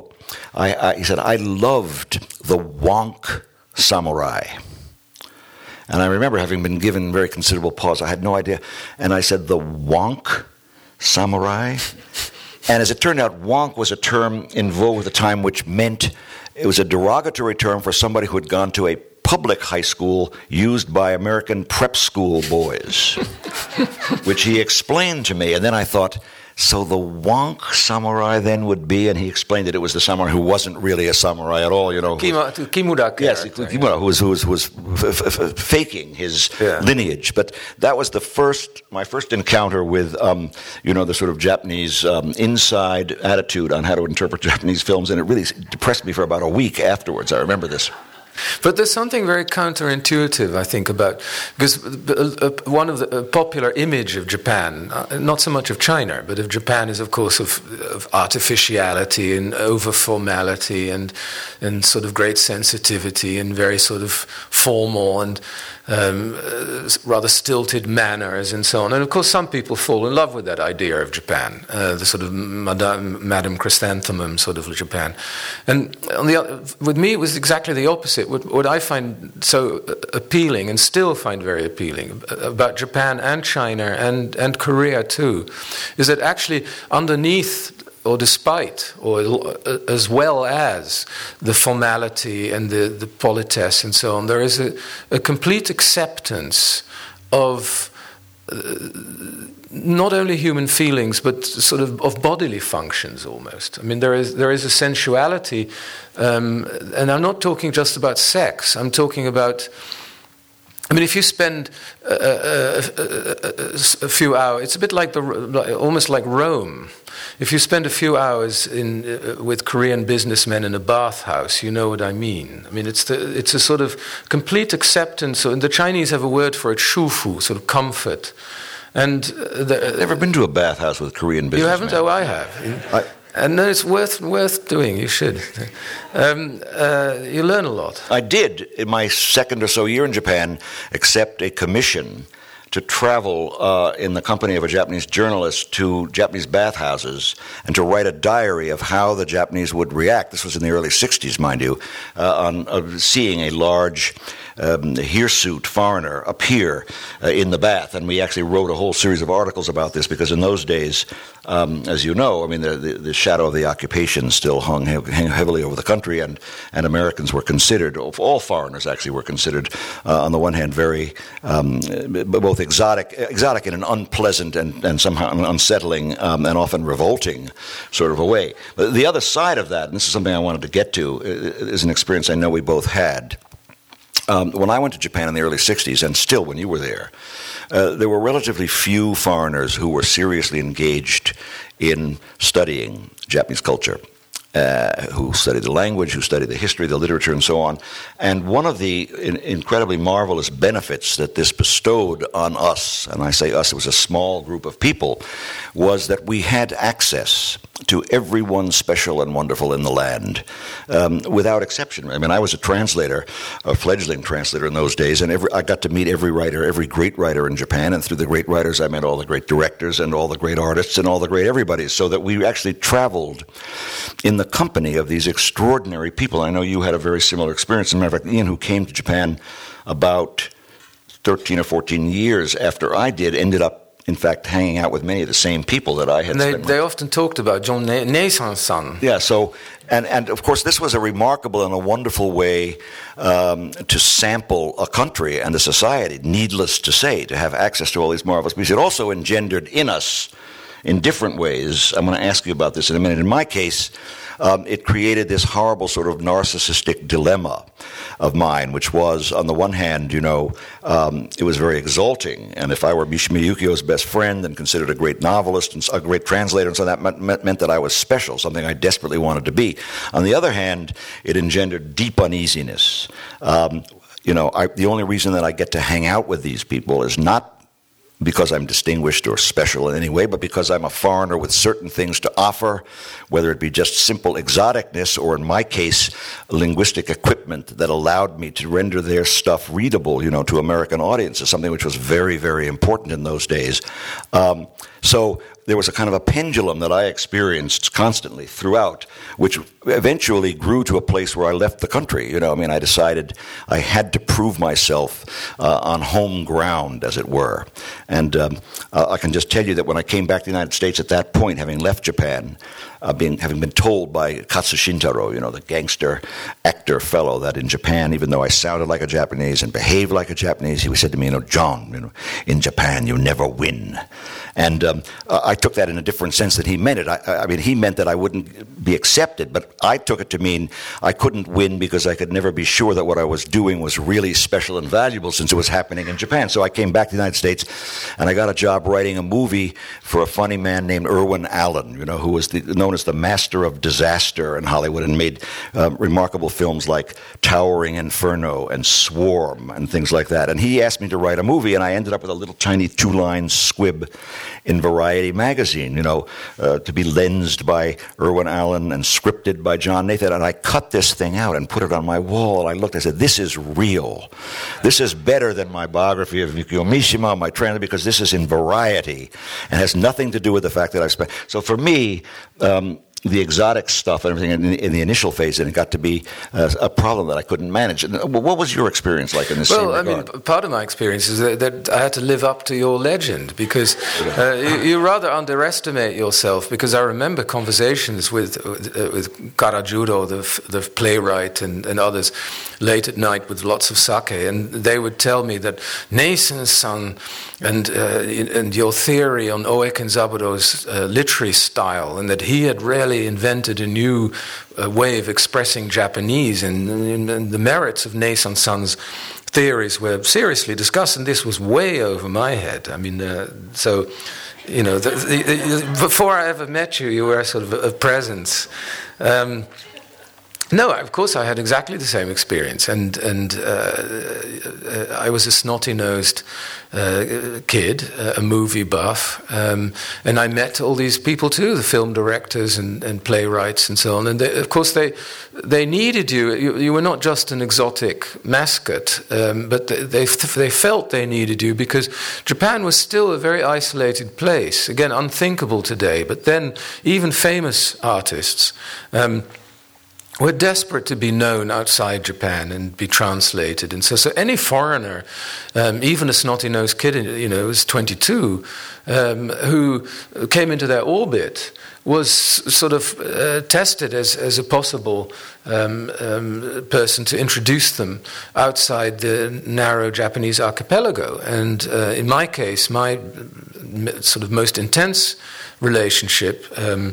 he said, I loved the wonk samurai. And I remember having been given very considerable pause. I had no idea. And I said, the wonk samurai? And as it turned out, wonk was a term in vogue at the time, which meant it was a derogatory term for somebody who had gone to a public high school used by American prep school boys, which he explained to me. And then I thought, so the wonk samurai then would be, and he explained that it was the samurai who wasn't really a samurai at all, you know. Kimura. Yes, Kimura, who was faking his lineage. But that was my first encounter with, the sort of Japanese inside attitude on how to interpret Japanese films, and it really depressed me for about a week afterwards. I remember this. But there's something very counterintuitive, I think, about, because one of the popular image of Japan, not so much of China, but of Japan is, of course, of artificiality and over-formality and sort of great sensitivity and very sort of formal and rather stilted manners and so on. And of course, some people fall in love with that idea of Japan, the sort of Madame Chrysanthemum sort of Japan. And with me, it was exactly the opposite. What I find so appealing, and still find very appealing, about Japan and China and Korea too, is that actually underneath, or despite, or as well as the formality and the politesse and so on, there is a complete acceptance of not only human feelings, but sort of bodily functions almost. I mean, there is a sensuality, and I'm not talking just about sex. I'm talking about, I mean, if you spend a few hours, it's a bit like almost like Rome. If you spend a few hours with Korean businessmen in a bathhouse, you know what I mean. I mean, it's a sort of complete acceptance. And the Chinese have a word for it, shufu, sort of comfort. And I've never been to a bathhouse with Korean businessmen. You haven't? Oh, I have. And no, it's worth doing. You should. You learn a lot. I did, in my second or so year in Japan, accept a commission to travel in the company of a Japanese journalist to Japanese bathhouses and to write a diary of how the Japanese would react. This was in the early 60s, mind you, on seeing a large hirsute foreigner appear in the bath. And we actually wrote a whole series of articles about this because in those days, as you know, I mean, the shadow of the occupation still hung heavily over the country, and Americans were considered, all foreigners actually were considered, on the one hand, very both exotic in an unpleasant and somehow an unsettling and often revolting sort of a way. But the other side of that, and this is something I wanted to get to, is an experience I know we both had. When I went to Japan in the early 60s, and still when you were there were relatively few foreigners who were seriously engaged in studying Japanese culture, who studied the language, who studied the history, the literature, and so on. And one of the incredibly marvelous benefits that this bestowed on us, and I say us, it was a small group of people, was that we had access to everyone special and wonderful in the land, without exception. I mean, I was a translator, a fledgling translator in those days, and I got to meet every writer, every great writer in Japan, and through the great writers I met all the great directors and all the great artists and all the great everybody's, so that we actually traveled in the company of these extraordinary people. I know you had a very similar experience. As a matter of fact, Ian, who came to Japan about 13 or 14 years after I did, ended up, in fact, hanging out with many of the same people that I had. And they often talked about John Neisan-san. Yeah, so, and of course, this was a remarkable and a wonderful way to sample a country and a society, needless to say, to have access to all these marvelous pieces. It also engendered in us, in different ways, I'm going to ask you about this in a minute. In my case, it created this horrible sort of narcissistic dilemma of mine, which was, on the one hand, it was very exalting, and if I were Mishima Yukio's best friend and considered a great novelist and a great translator, and so that meant that I was special, something I desperately wanted to be. On the other hand, it engendered deep uneasiness. The only reason that I get to hang out with these people is not because I'm distinguished or special in any way, but because I'm a foreigner with certain things to offer, whether it be just simple exoticness or, in my case, linguistic equipment that allowed me to render their stuff readable, to American audiences, something which was very, very important in those days. So there was a kind of a pendulum that I experienced constantly throughout, which eventually grew to a place where I left the country. I decided I had to prove myself on home ground, as it were. And I can just tell you that when I came back to the United States at that point, having left Japan, having been told by Katsu Shintaro, the gangster actor fellow, that in Japan, even though I sounded like a Japanese and behaved like a Japanese, he said to me, John, in Japan you never win. And I took that in a different sense than he meant it. He meant that I wouldn't be accepted, but I took it to mean I couldn't win because I could never be sure that what I was doing was really special and valuable since it was happening in Japan. So I came back to the United States, and I got a job writing a movie for a funny man named Irwin Allen, who was known as the master of disaster in Hollywood and made remarkable films like Towering Inferno and Swarm and things like that. And he asked me to write a movie, and I ended up with a little tiny 2-line squib in Variety magazine, to be lensed by Irwin Allen and scripted by John Nathan. And I cut this thing out and put it on my wall. And I looked, I said, this is real. This is better than my biography of Yukio Mishima, my translator, because this is in Variety and has nothing to do with the fact that I've spent. So for me, the exotic stuff and everything in the initial phase, and it got to be a problem that I couldn't manage. What was your experience like in this same regard? Part of my experience is that I had to live up to your legend, because you rather underestimate yourself, because I remember conversations with Karajudo, the playwright, and others, late at night with lots of sake, and they would tell me that Neisen-san and your theory on Oe Kenzaburo's literary style, and that he had really invented a new way of expressing Japanese, and the merits of Neisen-san's theories were seriously discussed, and this was way over my head. Before I ever met you, you were sort of a presence. No, of course I had exactly the same experience, and I was a snotty-nosed kid, a movie buff, and I met all these people too, the film directors and playwrights and so on, and of course they needed you. You were not just an exotic mascot, but they felt they needed you, because Japan was still a very isolated place, again unthinkable today, but then even famous artists were desperate to be known outside Japan and be translated. And so any foreigner, even a snotty-nosed kid, who was 22, who came into their orbit, was sort of tested as a possible person to introduce them outside the narrow Japanese archipelago. And in my case, my sort of most intense relationship,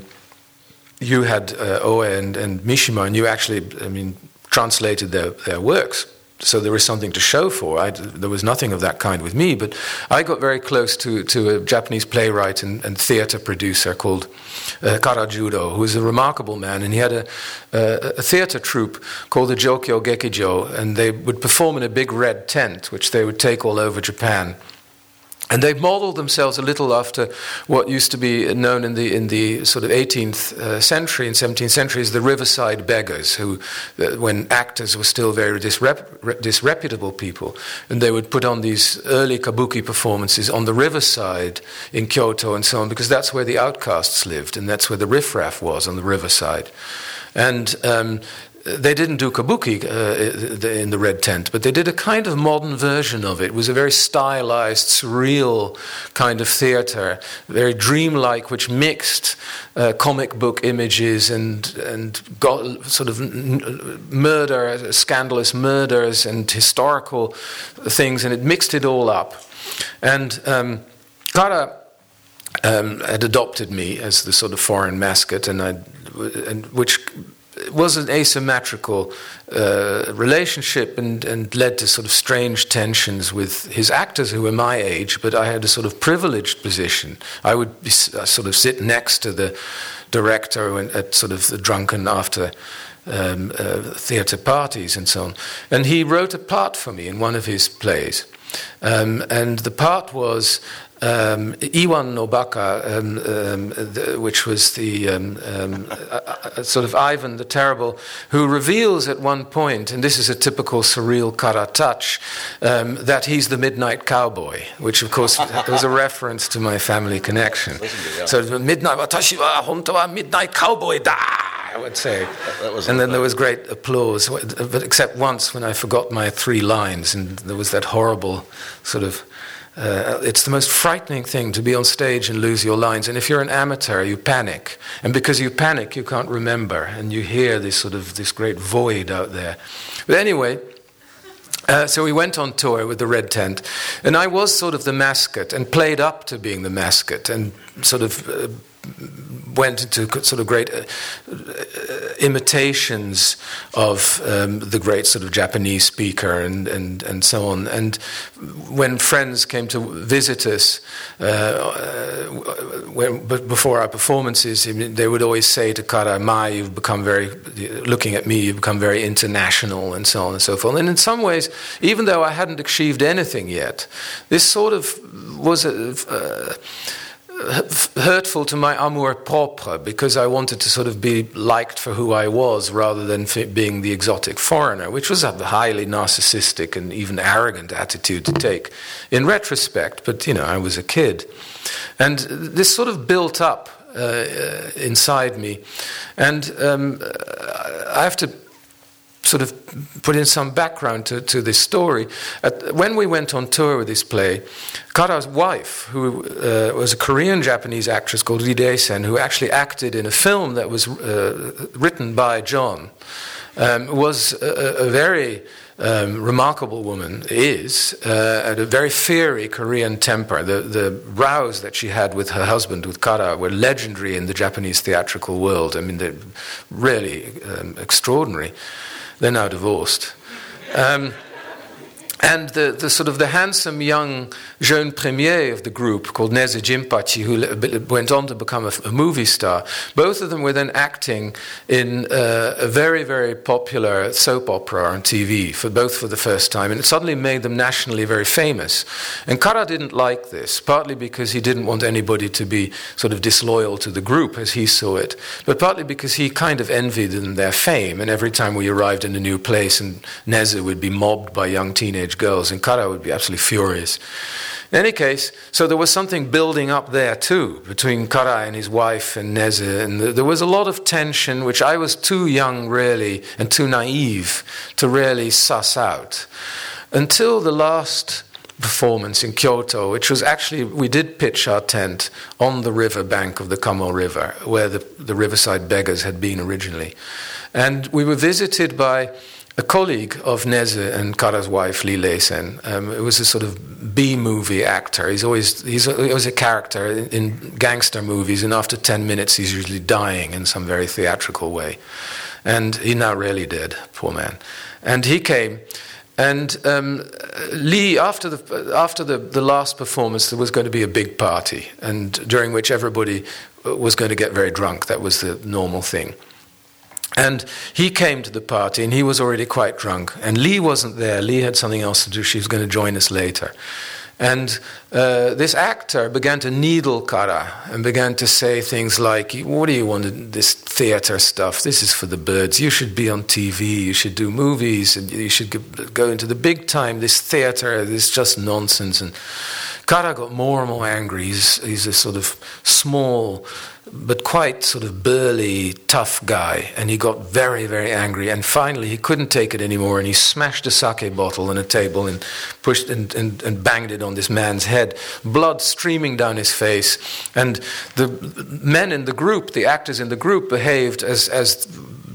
you had Oe and Mishima, and you actually, translated their works. So there was something to show for. There was nothing of that kind with me, but I got very close to a Japanese playwright and theater producer called Karajudo, who was a remarkable man, and he had a theater troupe called the Jokyo Gekijo, and they would perform in a big red tent, which they would take all over Japan. And they modeled themselves a little after what used to be known in the sort of 18th century and 17th century as the riverside beggars, who, when actors were still very disreputable people, and they would put on these early kabuki performances on the riverside in Kyoto and so on, because that's where the outcasts lived, and that's where the riffraff was, on the riverside. And they didn't do kabuki in the red tent, but they did a kind of modern version of it. It was a very stylized, surreal kind of theater, very dreamlike, which mixed comic book images and sort of murder, scandalous murders and historical things, and it mixed it all up. And Kara had adopted me as the sort of foreign mascot, and which was an asymmetrical relationship and led to sort of strange tensions with his actors who were my age, but I had a sort of privileged position. I would sort of sit next to the director at sort of the drunken after theatre parties and so on. And he wrote a part for me in one of his plays. And the part was Iwan Nobaka, which was the sort of Ivan the Terrible, who reveals at one point, and this is a typical surreal Kara touch, that he's the Midnight Cowboy, which of course was a reference to my family connection. So midnight, watashi wa honto wa midnight cowboy da, I would say. And then there was great applause, but except once when I forgot my 3 lines, and there was that horrible sort of it's the most frightening thing to be on stage and lose your lines. And if you're an amateur, you panic. And because you panic, you can't remember. And you hear this great void out there. But anyway, so we went on tour with the Red Tent. And I was sort of the mascot and played up to being the mascot and sort of went into sort of great imitations of the great sort of Japanese speaker and so on. And when friends came to visit us before our performances, they would always say to Kara, "Ma, you've become looking at me, you've become very international," and so on and so forth. And in some ways, even though I hadn't achieved anything yet, this sort of was hurtful to my amour propre, because I wanted to sort of be liked for who I was rather than being the exotic foreigner, which was a highly narcissistic and even arrogant attitude to take in retrospect. But, I was a kid. And this sort of built up inside me. And I have to sort of put in some background to this story. When we went on tour with this play, Kara's wife, who was a Korean-Japanese actress called Lee Dae-sen, who actually acted in a film that was written by John, was a very remarkable woman, had a very fiery Korean temper. The rows that she had with her husband, with Kara, were legendary in the Japanese theatrical world. I mean, they're really extraordinary. They're now divorced. And the sort of the handsome young jeune premier of the group, called Neze Jimpachi, who went on to become a movie star, both of them were then acting in a very, very popular soap opera on TV, for the first time, and it suddenly made them nationally very famous. And Kara didn't like this, partly because he didn't want anybody to be sort of disloyal to the group, as he saw it, but partly because he kind of envied them their fame, and every time we arrived in a new place, and Neze would be mobbed by young teenage girls, and Kara would be absolutely furious. In any case, so there was something building up there too, between Kara and his wife and Neze, and there was a lot of tension, which I was too young really, and too naive to really suss out. Until the last performance in Kyoto, which was actually, we did pitch our tent on the river bank of the Kamo River, where the Riverside Beggars had been originally. And we were visited by a colleague of Neze and Kara's wife, Lee Dae-sen. It was a sort of B-movie actor. He's always a character in gangster movies, and after 10 minutes he's usually dying in some very theatrical way. And he's now really dead, poor man. And he came, and Lee, after the last performance, there was going to be a big party, and during which everybody was going to get very drunk. That was the normal thing. And he came to the party, and he was already quite drunk. And Lee wasn't there. Lee had something else to do. She was going to join us later. And this actor began to needle Kara and began to say things like, "What do you want, this theater stuff? This is for the birds. You should be on TV. You should do movies. And you should go into the big time. This theater, this is just nonsense." And Kara got more and more angry. He's a sort of small but quite sort of burly, tough guy, and he got very, very angry, and finally he couldn't take it anymore, and he smashed a sake bottle on a table and pushed and banged it on this man's head, blood streaming down his face. And the men in the group, the actors in the group, behaved as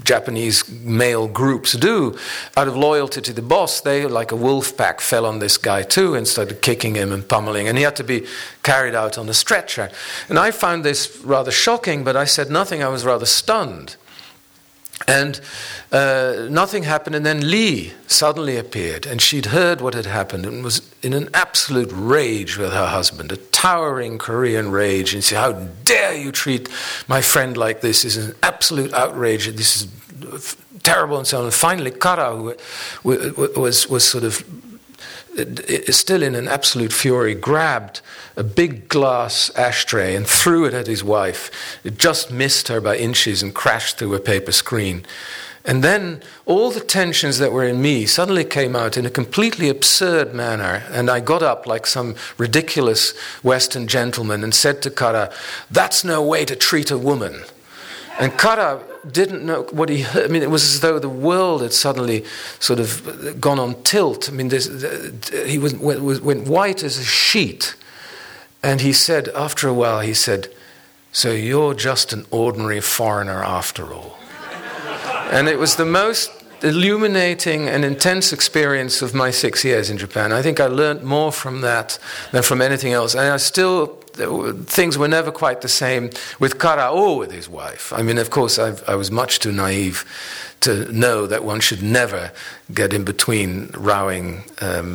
Japanese male groups do. Out of loyalty to the boss, they, like a wolf pack, fell on this guy too and started kicking him and pummeling, and he had to be carried out on a stretcher. And I found this rather shocking, but I said nothing. I was rather stunned. And nothing happened, and then Lee suddenly appeared, and she'd heard what had happened and was in an absolute rage with her husband, a towering Korean rage, and she said, "How dare you treat my friend like this? This is an absolute outrage, this is terrible," and so on. And finally, Kara, who was sort of still in an absolute fury, grabbed a big glass ashtray and threw it at his wife. It just missed her by inches and crashed through a paper screen. And then all the tensions that were in me suddenly came out in a completely absurd manner, and I got up like some ridiculous Western gentleman and said to Kara, "That's no way to treat a woman." And Kara didn't know what he heard. I mean, it was as though the world had suddenly sort of gone on tilt. I mean, he went white as a sheet. And he said, after a while, he said, "So you're just an ordinary foreigner after all." And it was the most illuminating and intense experience of my 6 years in Japan. I think I learned more from that than from anything else. And things were never quite the same with Kara or with his wife. I mean, of course, I was much too naive to know that one should never get in between rowing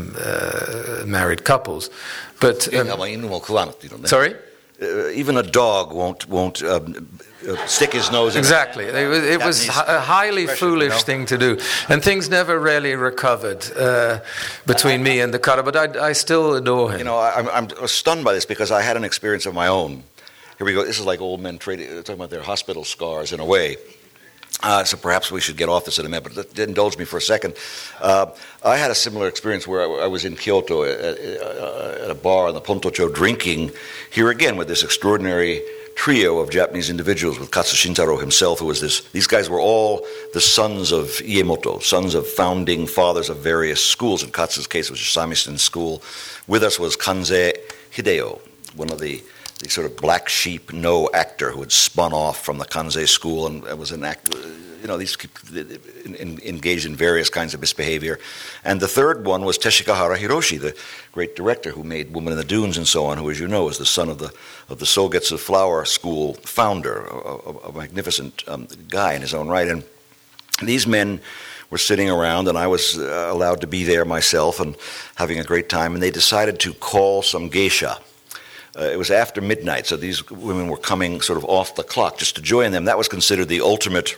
married couples. But sorry? Even a dog won't stick his nose in. Exactly. It was a highly foolish thing to do. And things never really recovered between me and the Kara, but I still adore him. You know, I'm stunned by this because I had an experience of my own. Here we go. This is like old men talking about their hospital scars in a way. So perhaps we should get off this in a minute, but indulge me for a second. I had a similar experience where I was in Kyoto at a bar in the Pontocho drinking, here again with this extraordinary trio of Japanese individuals, with Katsu Shintaro himself, who was this. These guys were all the sons of Iemoto, sons of founding fathers of various schools. In Katsu's case, it was Shamisen School. With us was Kanze Hideo, one of the sort of black sheep actor who had spun off from the Kanze school and was an actor. You know, these engaged in various kinds of misbehavior. And the third one was Teshigahara Hiroshi, the great director who made Woman in the Dunes and so on, who, as you know, is the son of the Sogetsu Flower School founder, a magnificent guy in his own right. And these men were sitting around, and I was allowed to be there myself and having a great time, and they decided to call some geisha. It was after midnight, so these women were coming sort of off the clock just to join them. That was considered the ultimate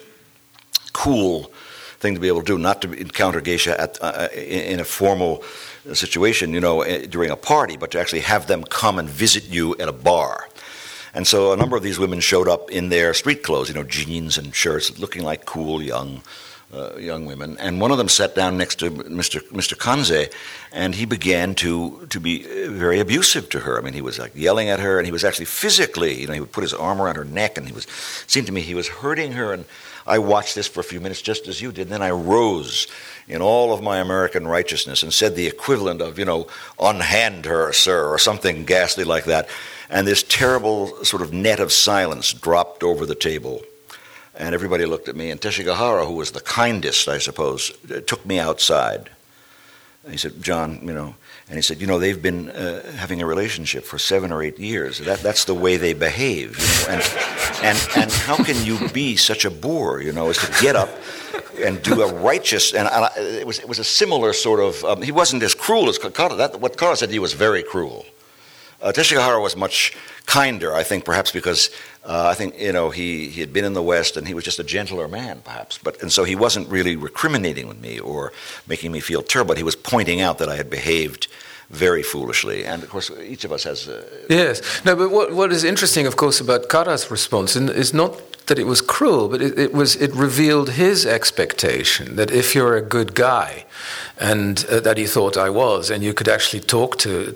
cool thing to be able to do, not to encounter geisha in a formal situation, you know, during a party, but to actually have them come and visit you at a bar. And so a number of these women showed up in their street clothes, you know, jeans and shirts, looking like cool young women, and one of them sat down next to Mr. Kanze, and he began to be very abusive to her. I mean, he was like yelling at her, and he was actually physically, you know, he would put his arm around her neck, and it seemed to me he was hurting her. And I watched this for a few minutes, just as you did, and then I rose in all of my American righteousness and said the equivalent of, you know, "Unhand her, sir," or something ghastly like that. And this terrible sort of net of silence dropped over the table. And everybody looked at me, and Teshigahara, who was the kindest, I suppose, took me outside. And he said, "John, you know," and he said, "You know, they've been having a relationship for 7 or 8 years. That's the way they behave, you know, and how can you be such a boor, you know, as to get up and do a righteous," and it was a similar sort of, he wasn't as cruel as Kara. What Kara said, he was very cruel. Teshigahara was much kinder, I think, perhaps because I think, you know, he had been in the West and he was just a gentler man, perhaps. And so he wasn't really recriminating with me or making me feel terrible, but he was pointing out that I had behaved very foolishly. And, of course, each of us has... Yes. No, but what is interesting, of course, about Kara's response is not that it was cruel, but it revealed his expectation that if you're a good guy, and that he thought I was, and you could actually talk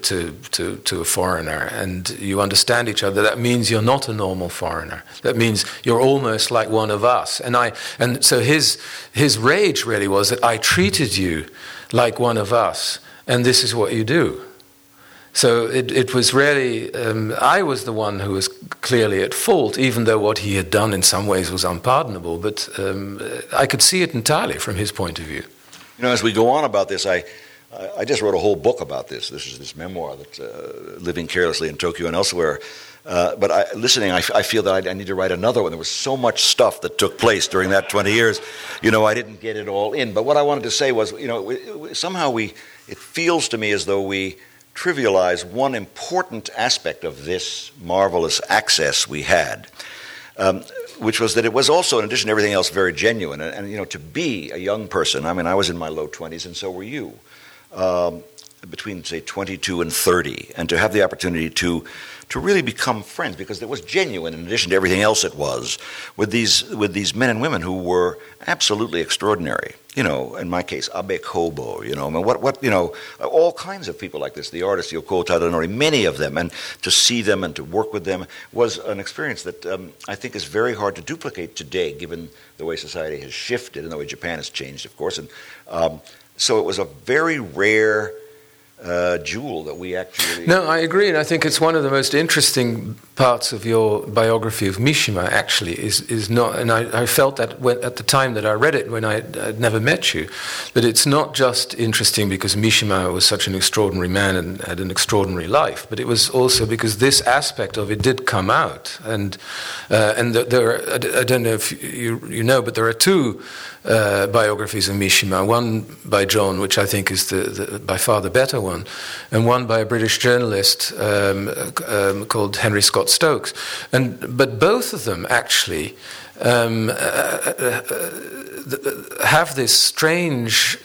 to a foreigner, and you understand each other, that means you're not a normal foreigner. That means you're almost like one of us. And so his rage really was that I treated you like one of us, and this is what you do. So it was really, I was the one who was clearly at fault, even though what he had done in some ways was unpardonable. But I could see it entirely from his point of view. You know, as we go on about this, I just wrote a whole book about this. This is this memoir that Living Carelessly in Tokyo and Elsewhere. But listening, I feel that I need to write another one. There was so much stuff that took place during that 20 years. You know, I didn't get it all in. But what I wanted to say was, you know, somehow it feels to me as though we trivialize one important aspect of this marvelous access we had, which was that it was also, in addition to everything else, very genuine. And you know, to be a young person, I mean, I was in my low 20s, and so were you, between, say, 22 and 30, and to have the opportunity to really become friends, because it was genuine, in addition to everything else it was, with these men and women who were absolutely extraordinary. You know, in my case, Abe Kobo, you know, I mean, what you know, all kinds of people like this, the artists, Yoko Tadanori, many of them, and to see them and to work with them was an experience that I think is very hard to duplicate today, given the way society has shifted and the way Japan has changed, of course. And so it was a very rare jewel that we actually... No, I agree, and I think it's one of the most interesting parts of your biography of Mishima, actually, is not, and I felt that at the time that I read it, when I'd never met you, that it's not just interesting because Mishima was such an extraordinary man and had an extraordinary life, but it was also because this aspect of it did come out, and there are, I don't know if you know, but there are two biographies of Mishima, one by John, which I think is the by far the better one, and one by a British journalist called Henry Scott Stokes. But both of them actually have this strange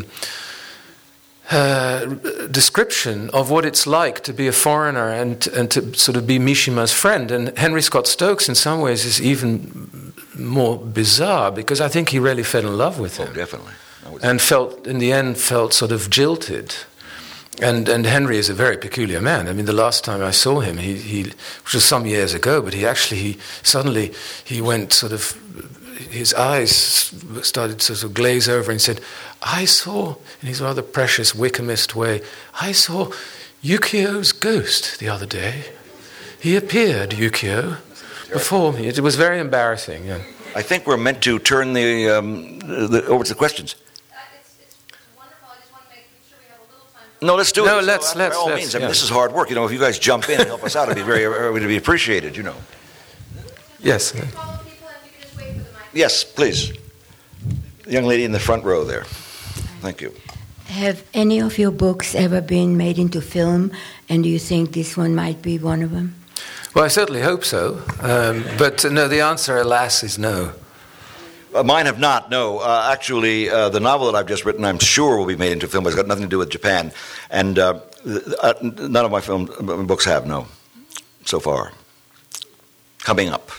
description of what it's like to be a foreigner and to sort of be Mishima's friend. And Henry Scott Stokes, in some ways, is even more bizarre, because I think he really fell in love with him. Oh, definitely. And in the end, felt sort of jilted. And Henry is a very peculiar man. I mean, the last time I saw him, which was some years ago, but he suddenly went sort of, his eyes started to sort of glaze over and said, I saw, in his rather precious Wickhamist way, I saw Yukio's ghost the other day. He appeared, Yukio, before me. It was very embarrassing. Yeah. I think we're meant to turn over to the questions. No, let's do it. No, let's. By all means. I mean, this is hard work. You know, if you guys jump in and help us out, it'd be appreciated. You know. Yes. Yes, please. The young lady in the front row there. Thank you. Have any of your books ever been made into film, and do you think this one might be one of them? Well, I certainly hope so. But no, the answer, alas, is no. Mine have not, no. Actually, the novel that I've just written, I'm sure, will be made into film. It's got nothing to do with Japan. And none of my books have, no, so far. Coming up.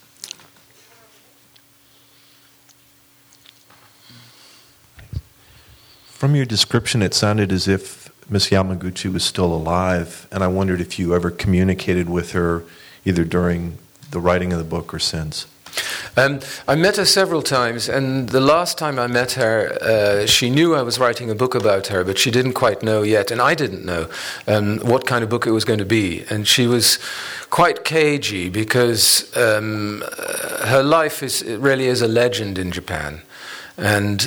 From your description, it sounded as if Miss Yamaguchi was still alive, and I wondered if you ever communicated with her, either during the writing of the book or since. I met her several times, and the last time I met her, she knew I was writing a book about her, but she didn't quite know yet, and I didn't know what kind of book it was going to be. And she was quite cagey, because her life really is a legend in Japan. And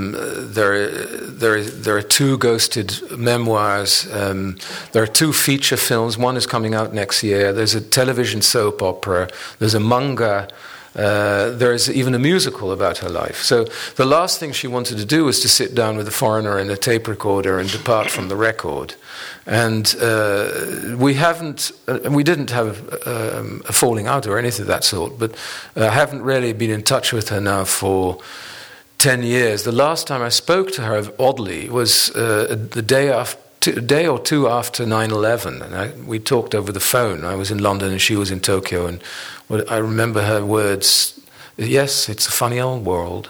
there are two ghosted memoirs. There are two feature films. One is coming out next year. There's a television soap opera. There's a manga. There's even a musical about her life. So the last thing she wanted to do was to sit down with a foreigner and a tape recorder and depart from the record. And we didn't have a falling out or anything of that sort, but I haven't really been in touch with her now for 10 years. The last time I spoke to her, oddly, was the day or two after 9/11, and we talked over the phone. I was in London and she was in Tokyo, and I remember her words, yes, it's a funny old world,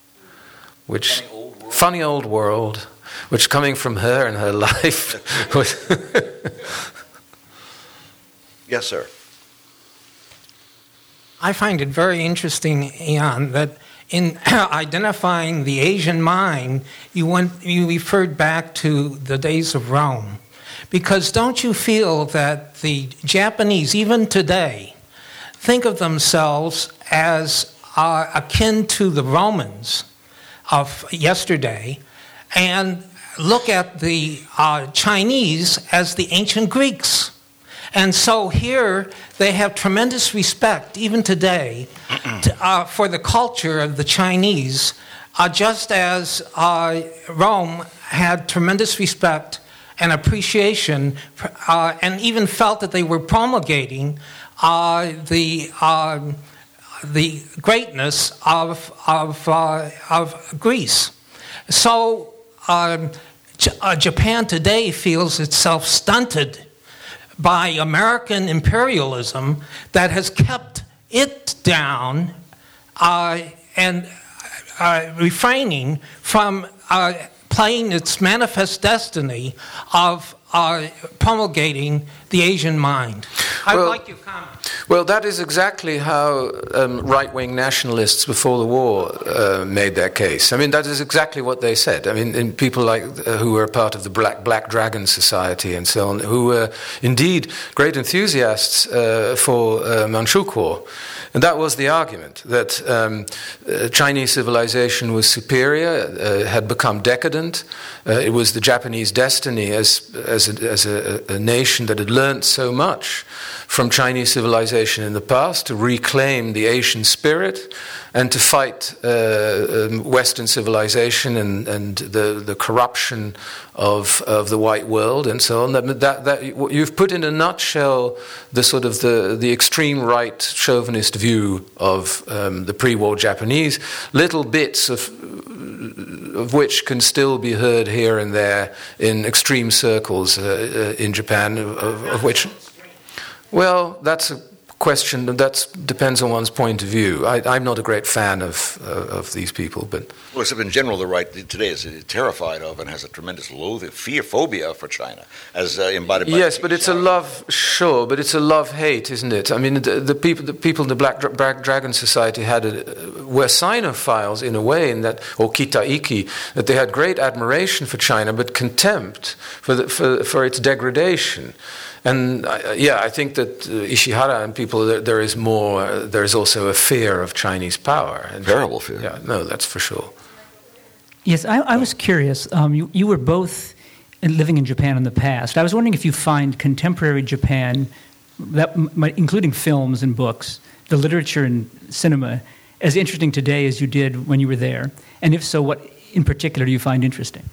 funny old world, which coming from her and her life was... Yes, sir. I find it very interesting, Ian, that in identifying the Asian mind, you referred back to the days of Rome, because don't you feel that the Japanese, even today, think of themselves as akin to the Romans of yesterday, and look at the Chinese as the ancient Greeks? And so here they have tremendous respect, even today, for the culture of the Chinese, just as Rome had tremendous respect and appreciation, and even felt that they were promulgating the greatness of Greece. So Japan today feels itself stunted by American imperialism that has kept it down and refraining from playing its manifest destiny of promulgating the Asian mind. I'd like your comment. Well, that is exactly how right-wing nationalists before the war made their case. I mean, that is exactly what they said. I mean, and people like who were part of the Black Dragon Society and so on, who were indeed great enthusiasts for Manchukuo. And that was the argument, that Chinese civilization was superior, had become decadent. It was the Japanese destiny as a nation that had learnt so much from Chinese civilization in the past to reclaim the Asian spirit and to fight Western civilization and the corruption of the white world and so on. That you've put in a nutshell the sort of the extreme right chauvinist view of the pre-war Japanese. Little bits of which can still be heard here and there in extreme circles in Japan, of which. Well, that's a question that depends on one's point of view. I'm not a great fan of these people, but well, except in general, the right today is terrified of and has a tremendous loathing, phobia for China, as embodied by. Yes, but it's a love, sure, but it's a love-hate, isn't it? I mean, the people in the Black Dragon Society were Sinophiles in a way, in that, or Kitaiki, that they had great admiration for China, but contempt for its degradation. And I think that Ishihara and people, there is also a fear of Chinese power. And terrible fear. Yeah, no, that's for sure. Yes, I was curious. You were both living in Japan in the past. I was wondering if you find contemporary Japan, including films and books, the literature and cinema, as interesting today as you did when you were there. And if so, what in particular do you find interesting?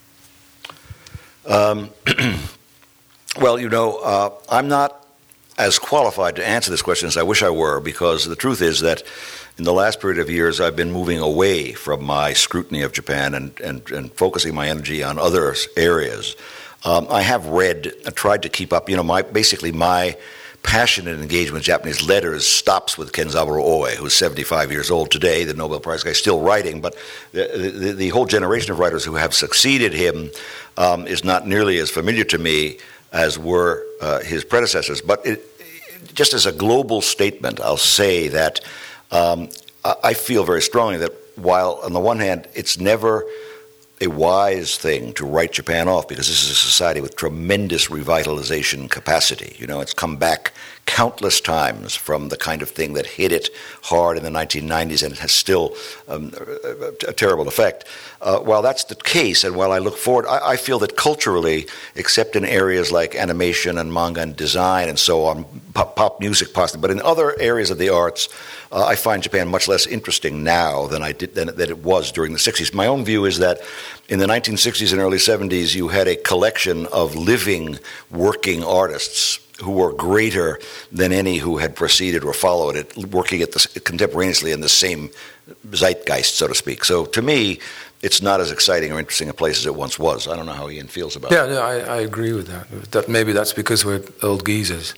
Well, I'm not as qualified to answer this question as I wish I were, because the truth is that in the last period of years I've been moving away from my scrutiny of Japan and focusing my energy on other areas. I have read, tried to keep up, my passion and engagement with Japanese letters stops with Kenzaburo Oe, who's 75 years old today, the Nobel Prize guy, still writing, but the whole generation of writers who have succeeded him is not nearly as familiar to me as were his predecessors. But just as a global statement, I'll say that I feel very strongly that while on the one hand it's never a wise thing to write Japan off, because this is a society with tremendous revitalization capacity. It's come back countless times from the kind of thing that hit it hard in the 1990s, and it has still a terrible effect. While that's the case, and while I look forward, I feel that culturally, except in areas like animation and manga and design and so on, pop music possibly, but in other areas of the arts, I find Japan much less interesting now than it was during the 60s. My own view is that in the 1960s and early 70s, you had a collection of living, working artists who were greater than any who had preceded or followed it, working contemporaneously in the same zeitgeist, so to speak. So to me, it's not as exciting or interesting a place as it once was. I don't know how Ian feels about it. Yeah, no, I agree with that. Maybe that's because we're old geezers.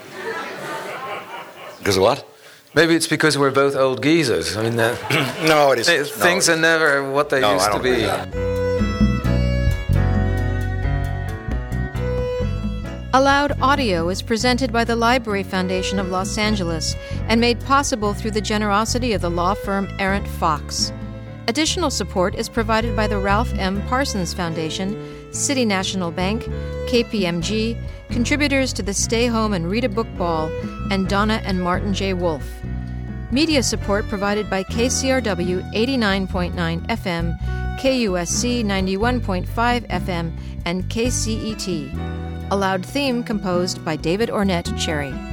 Because of what? Maybe it's because we're both old geezers. I mean, no, it isn't. Things are never what they used to be. Allowed Audio is presented by the Library Foundation of Los Angeles and made possible through the generosity of the law firm Arent Fox. Additional support is provided by the Ralph M. Parsons Foundation, City National Bank, KPMG, contributors to the Stay Home and Read a Book Ball, and Donna and Martin J. Wolfe. Media support provided by KCRW 89.9 FM, KUSC 91.5 FM, and KCET. A loud theme composed by David Ornette Cherry.